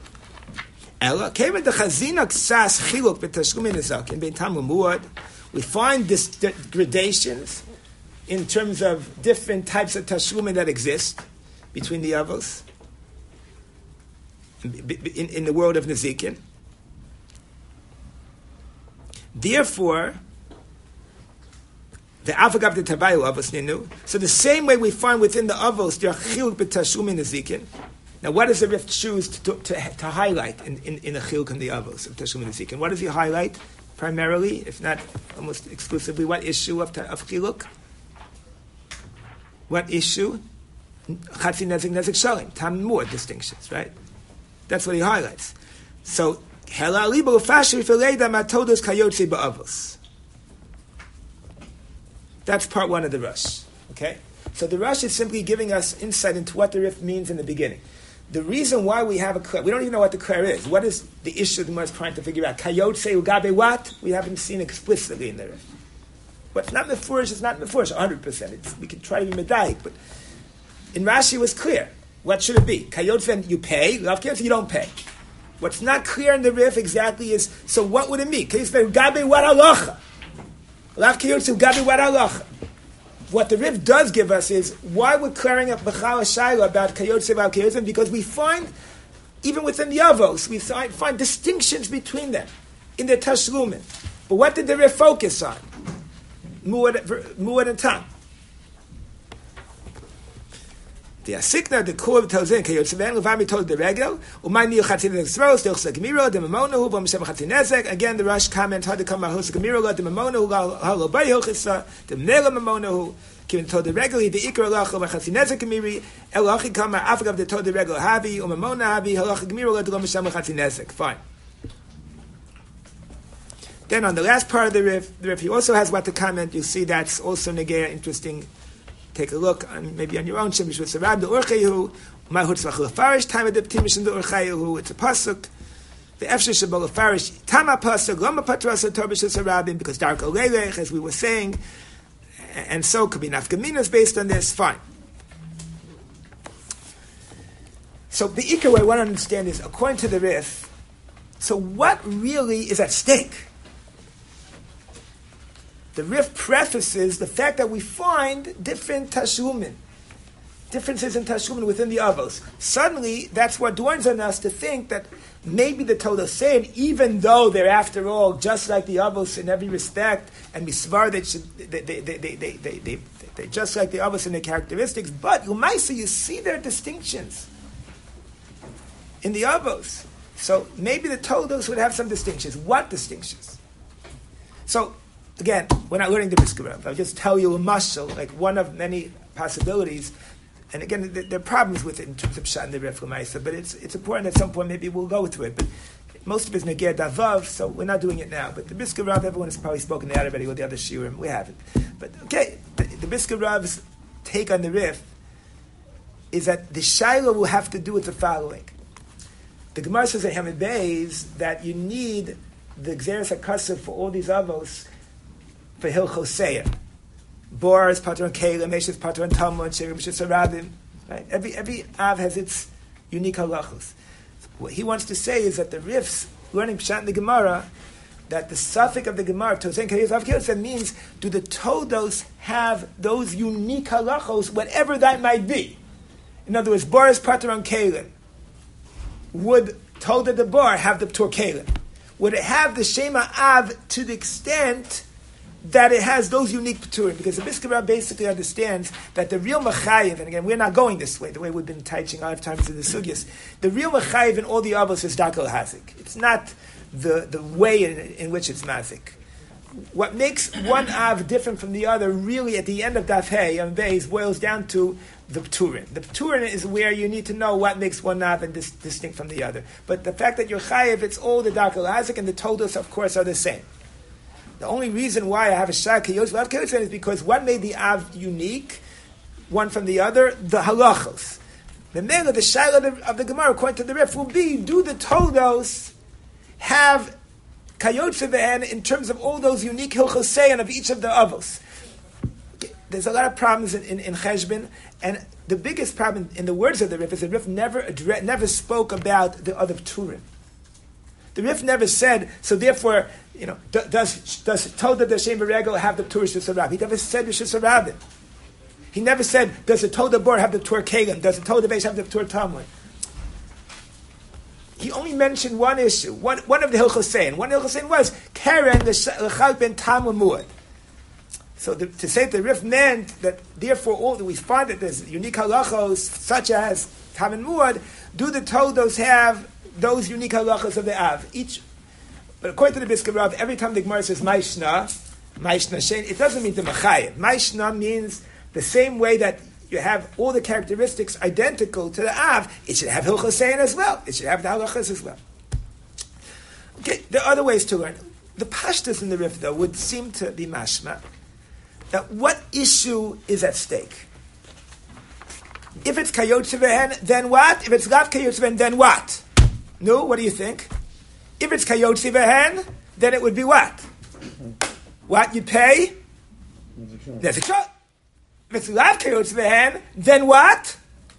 We find this gradations in terms of different types of tashlumin that exist between the avos in the world of Nezikin. Therefore, the avagav the tabayu avos ninu. So the same way we find within the avos there are chiluk b'tashlumin Nezikin. Now, what does the Rif choose to highlight in the chiluk and the avos of tashlumin Nezikin? What does he highlight? Primarily, if not almost exclusively, what issue of chiluk? What issue? Chatzi Nezek Nezek Shalim. More distinctions, right? That's what he highlights. So, Hela Libo Fashi Fileda Matodos Kayotzi Ba'avos. That's part one of the Rush. Okay? So the Rush is simply giving us insight into what the Rif means in the beginning. The reason why we have a Kler, we don't even know what the Kler is. What is the issue the Gemara is trying to figure out? Kayotze ugabe what? We haven't seen explicitly in the Rif. What's not Mefurish is not Mefurish 100%. We can try to be Medaik, but in Rashi it was clear. What should it be? Kayotze you pay, Lav Kayotze you don't pay. What's not clear in the Rif exactly is, so what would it mean? Kayotze ugabe what halacha? Lav Kayotze ugabe what halacha? What the Rif does give us is, why we're clearing up B'chal Shayla about Kayotze Vav Kayotze, because we find, even within the Avos, we find distinctions between them in their Tashlumin. But what did the Rif focus on? Muad and Tam. The Asikna, the Kur tells in, Kayotze Vav Levami told the Regel, Umay Miyu Chatzin Nezros, the Uchsa Gemiro, the Mamonahu, B'Meshem Chatzin Nezek. Again, the Rush comment, how to come out Uchsa Gemiro, the Mamonahu, Halo Bay Uchsa, the Mela Mamonahu, Kim told the Regel, the Ikra Lach, Chatzin Nezek Gemiri, Elachi Kama, Afgav, the told the Regel, Havi, Umamona Havi, Halach Gemiro, the B'Meshem Chatzin Nezek. Fine. Then on the last part of the Rif, he also has what to comment. You see that's also Negea, interesting. Take a look, maybe on your own. Shemish v'sarab the urchayu, ma'hutz v'chulafarish time of the ptimish in the urchayu. It's a pasuk. The efshir shabolafarish tama pasuk lama patrasa torbish v'sarabim because dark olelech, as we were saying, and so could be nafkaminas based on this. Fine. So the ikar way I want to understand is, according to the Rif, so what really is at stake? The Rif prefaces the fact that we find different tashlumin. differences in Tashlumin within the Avos. Suddenly, that's what dawns on us to think that maybe the Torah saying, even though they're after all just like the Avos in every respect, and Misvar, they're just like the Avos in their characteristics, but Umaisa, you see their distinctions in the Avos. So maybe the Todos would have some distinctions. What distinctions? So, again, we're not learning the Brisker Rav. I'll just tell you a mashal, like one of many possibilities. And again, there are problems with it in terms of Pshat and the Rif L'maisa, but it's important at some point maybe we'll go through it. But most of it is Negir Davav, so we're not doing it now. But the Brisker Rav, everyone has probably spoken that already with the other Shiurim. We haven't. But okay, the Brisker Rav's take on the Rif is that the Shaila will have to do with the following. The Gemara says in Hamid Beis that you need the Gzeres HaKasav for all these Avos for Hilchos Seir. Bor is Pater and Keilim, Mesh is Pater and Talmud, Shirim is Sarabim. Right? Every Av has its unique halachos. What he wants to say is that the Rifs, learning Pshat in the Gemara, that the suffix of the Gemara, Tosen Keilim Av Keilim, means do the Todos have those unique halachos, whatever that might be. In other words, Bor is Pater and Keilim. Would Toda the Bar have the Ptur Keilim? Would it have the Shema Av to the extent that it has those unique Pturim? Because the Brisker Rav basically understands that the real Machayev, and again, we're not going this way, the way we've been teaching a lot of times in the Sugyas, the real Machayev in all the Avos is Dakal Hazik. It's not the way in which it's Mazik. What makes one Av different from the other, really at the end of Daf Hey and Beis, boils down to the Pturin. The Pturin is where you need to know what makes one Av and distinct from the other. But the fact that you're Chayev, it's all the Dakal Hazik, and the Todos, of course, are the same. The only reason why I have a Shak Kiyos Vav Kiyos is because one made the Av unique, one from the other, the halachos. The Mela, the Shaila of the Gemara, according to the Rif, will be, do the Todos have Kayotze Vehen in terms of all those unique Hilchosein of each of the Avos? There's a lot of problems in Cheshbon, and the biggest problem in the words of the Rif is the Rif never spoke about the other Pturim. The Rif never said, so therefore, does Toda the Shem Beregel have the Tur Shusarab? He never said the Shusarabim. He never said, does the Toda Bor have the Tur Kalim? Does the Toda Beis have the Tur Talmud? He only mentioned one issue, one of the Hilchosein. One of the Hilchosein was Karen the ben Talmud Muad. So to say that the Rif meant that therefore we find that there's unique halachos such as Talmud Muad, do the Todos have those unique halachos of the Av? But according to the Brisker Rav, every time the Gemara says Maishna Shein, it doesn't mean the Machayim. Maishna means the same way that you have all the characteristics identical to the Av, it should have Hilchosein as well. It should have the halachos as well. Okay, there are other ways to learn. The Pashtus in the Rif, though, would seem to be mashma that what issue is at stake? If it's Kayotze Vehen, then what? If it's not Kayotze Vehen, then what? No, what do you think? If it's Kayotze Vehen, then it would be what? What you pay? Nezek Shol. If it's not Kayotze Vehen, then what?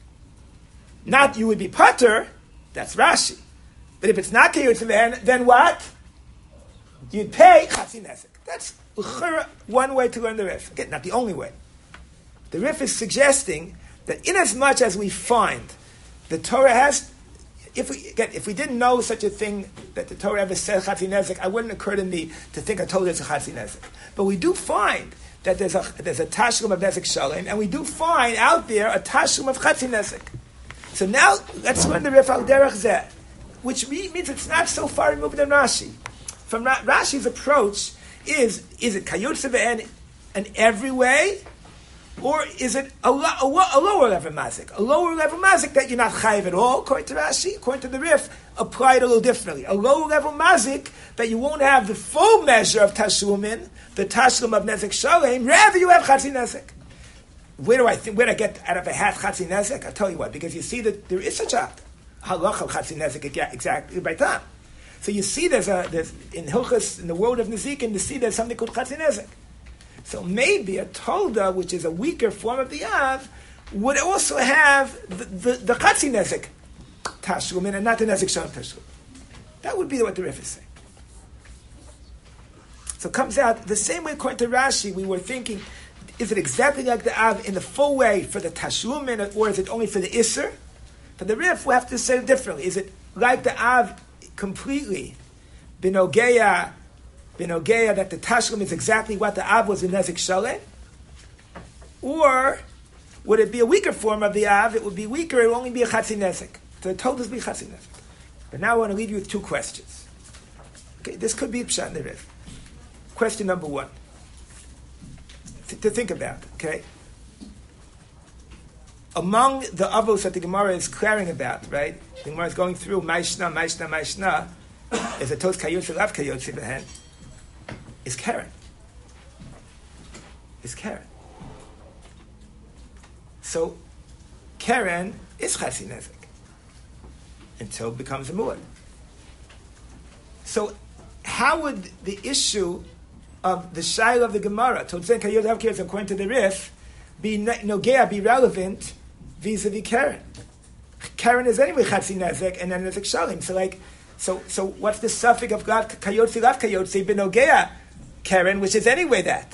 Not you would be Pater, that's Rashi. But if it's not Kayotze Vehen, then what? You'd pay Chatzi Nezek. That's one way to learn the Rif. Again, not the only way. The Rif is suggesting that inasmuch as we find the Torah has, if we didn't know such a thing that the Torah ever said Chatzi Nezek, it wouldn't occur to me to think I told it's a Chatzi Nezek. But we do find that there's a Tashlum of Nezek Shalem, and we do find out there a Tashlum of Chatzi Nezek. So now let's learn the Rif al Derech Zeh, which means it's not so far removed than Rashi. From Rashi's approach, is it Kayotze Vehen in every way, or is it a lower level mazik? A lower level mazik that you're not chayiv at all, according to Rashi, according to the Rif, applied a little differently. A lower level mazik that you won't have the full measure of tashumin, the tashlum of nezek shalem, rather you have chatzi nezek. Where do I get out of a half chatzi nezek? I'll tell you what, because you see that there is such a halach of chatzi nezek exactly by time. So you see there's in Hilchos, in the world of Nezikin, you see there's something called Chatzi Nezek. So maybe a Tolda, which is a weaker form of the Av, would also have the Chatzi Nezek Tashlumin and not the Nezek Shalom Tashlumin. That would be what the Rif is saying. So it comes out the same way according to Rashi, we were thinking Is it exactly like the Av in the full way for the Tashlumin, or is it only for the Isser? For the Rif, we have to say it differently. Is it like the Av completely? Binogeya, that the Tashlum is exactly what the Av was in Nezik Shalem? Or would it be a weaker form of the Av? It would be weaker, it would only be a Chatzi Nezik. So the total be Chatzi Nezik. But now I want to leave you with two questions. Okay, this could be Pshat in the Rif. Question number one. To think about, okay? Among the avos that the Gemara is clearing about, right? The Gemara is going through Maishna, is a Tos Kayotzi, Lav Kayotzi Behen, is Karen. So, Karen is Chasi Nezik until it becomes a Muad. So, how would the issue of the Shaila of the Gemara, Totzen Kayot Lav Kayotzi, according to the Rif, be relevant vis-a-vis Karen? Karen is anyway Chatzi Nezek and then Nezek Shalim. So what's the suffix of Lav Kayotzi Benogea Karen, which is anyway that?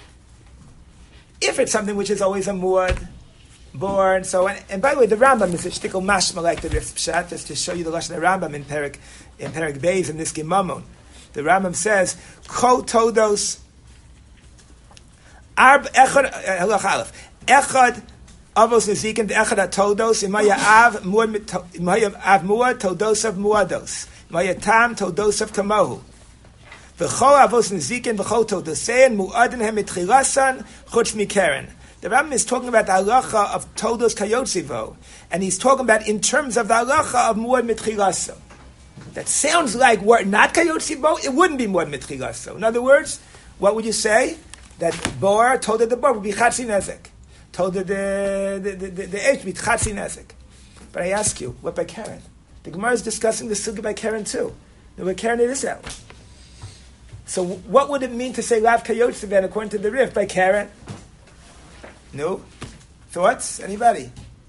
If it's something which is always a muad, bor, and so on. And by the way, the Rambam is a shtickle mashma like the Rif Pshat, just to show you the Lashon Rambam in Perik Beis in this Gimamun. The Rambam says, Kol Todos Arb Echad Halach Aleph Echad Avos Nezikin Echad Todos Imaya Av Muad Todos of Muados Imaya Tam Todos of Tamohu V'chol Avos Nezikin V'chol Todosein Muadin Hem Mitchilasan Chutz Mikeren. The Rambam is talking about the halacha of Todos Kayotzivo, and he's talking about in terms of the halacha of Muad Mitchilasan. That sounds like what not Kayotzivo, it wouldn't be Muad Mitchilasan. In other words, what would you say? That Bor told the Bor would be Chatzi Nezek. Told the H be Chatzi Nezek. But I ask you, what by Karen? The Gemara is discussing the sugya by Karen too. By Karen it is out. So what would it mean to say Lav Kayotzi then according to the Rif by Karen? No? Thoughts? Anybody?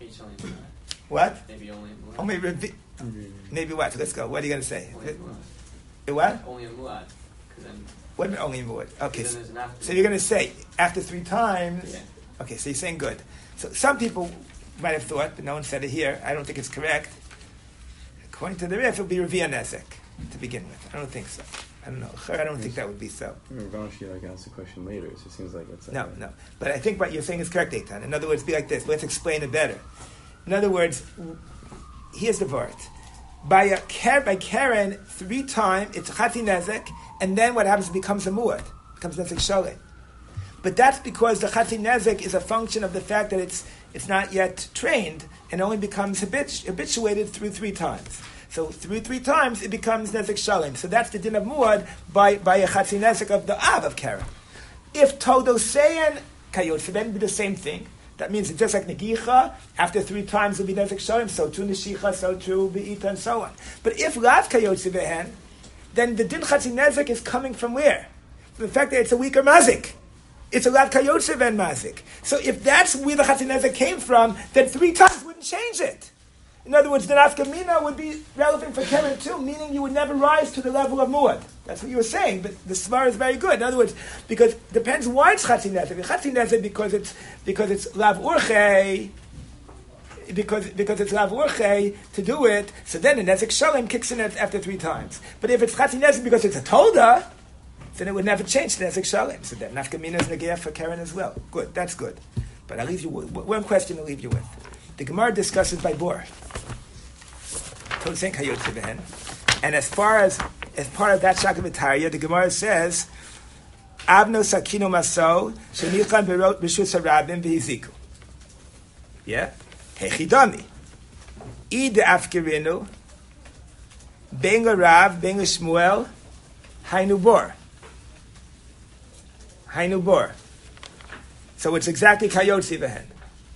What? Maybe only in Muad. Oh, maybe what? Let's go. What are you going to say? Only in Muad. What? Only in Muad. Then, what do you mean only in Muad? Okay, then so you're going to say after 3 times. Yeah. Okay, so you're saying good. So some people might have thought, but no one said it here. I don't think it's correct. According to the Rif, it would be Revi'ah Nezek to begin with. I don't think so. I don't know. I don't think that would be so. Rashi asked the question later, so it seems like it's... No. But I think what you're saying is correct, Eitan. In other words, be like this. Let's explain it better. In other words, here's the word. By Karen, 3 times, it's Chati Nezek, and then what happens, it becomes a Muad. It becomes Nezek Sholeh. But that's because the Chati Nezek is a function of the fact that it's not yet trained, and only becomes habituated through 3 times. So through 3 times, it becomes Nezek Shalem. So that's the din of Muad by a Chatzi Nezek of the Av of Karen. If Todosein Kayot, then it'd be the same thing. That means it's just like Negicha, after 3 times it'll be Nezek Shalem, so too Neshicha, so too Be'ita, and so on. But if Lav Kayot Sivehen, then the din Chatzi Nezek is coming from where? From the fact that it's a weaker Mazik. It's a Lav Kayot Sivehen Mazik. So if that's where the Chatzi Nezek came from, then 3 times wouldn't change it. In other words, the nafkamina would be relevant for Karen too, meaning you would never rise to the level of Muad. That's what you were saying, but the Svar is very good. In other words, because it depends why it's Chatzi Nezek. Chatzi Nezek because it's Lav Urchei, because it's Lav Urchei to do it, so then the Nezek Shalem kicks in after 3 times. But if it's Chatzi Nezek because it's a Toda, then it would never change to Nezek Shalem. So then nafkamina is Negea for Karen as well. Good, that's good. But I'll leave you with one question to leave you with. The Gemara discusses by Bor. And as part of that Shakavitarya, the Gemara says, Avno Sakino Maso, Shenichan Berot B'Shus HaRabim V'Hiziku. Yeah? Hechidami. Id Afkirinu, Ben Rav, Ben Shmuel, Hainu Bor. Hainu Bor. So it's exactly Kayotzi V'hen.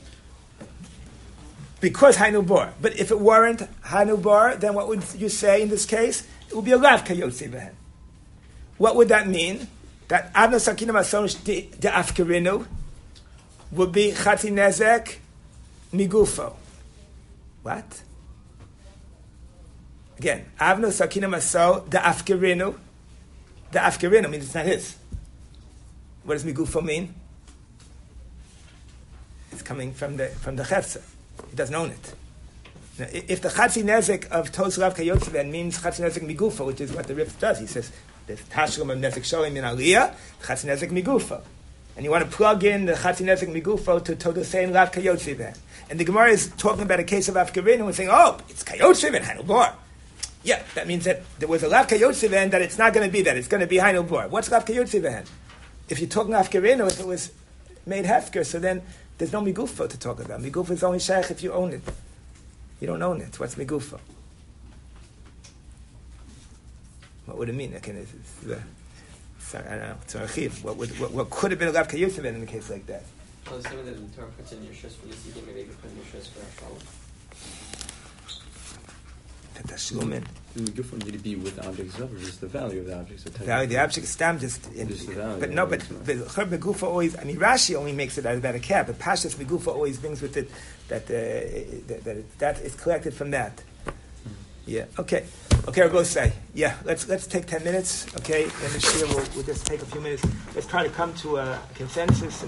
Because Hainu Bor. But if it weren't Hainu Bor, then what would you say in this case? It would be a Lav Kayotzi Behen. What would that mean? That Avno Sakina Mason de Afkirinu would be Chati Nezek Migufo. What? Again, Avno Sakina Maso de Afkirinu. The Afkirinu means it's not his. What does Migufo mean? coming from the Chetza. He doesn't own it. Now, if the Chatzi Nezek of Tos Rav Kayotze Behen means Chatzi Nezek Migufa, which is what the Ritz does, he says, there's Tashlum of Nezek Sholim in Aliyah, Chatzi Nezek Migufa. And you want to plug in the Chatzi Nezek Migufa to Todosein Rav Kayotze Behen. And the Gemara is talking about a case of Afkarinu and saying, oh, it's Kayotze Behen, Hainu Bor. Yeah, that means that there was a Rav Kayotze Behen, that it's not going to be that, it's going to be Hainu Bor. What's Rav Kayotze Behen? If you're talking Afkarinu, if it was made Hefker, so then there's no Migufa to talk about. Migufa is only Shaykh if you own it. You don't own it. What's Migufa? What would it mean? Okay, sorry, I don't know. It's Archiv. What could have been a Rav Kayotze Behen in a case like that? Well, assuming that the Torah puts in your shus for Nisikim, maybe you could put in your shus for Ashkalah. Tashlumin. The good one need to be with the object itself, or just the value of the object. So The value of the object is stamp just in. Just the value, But no, yeah, but that's the Chur Begufa always. I mean, Rashi only makes it out of that a cap. But Pashas Begufa always brings with it that that is collected from that. Yeah. Okay. Okay. I'll go say. Yeah. Let's take 10 minutes. Okay. Then the shir we'll just take a few minutes. Let's try to come to a consensus.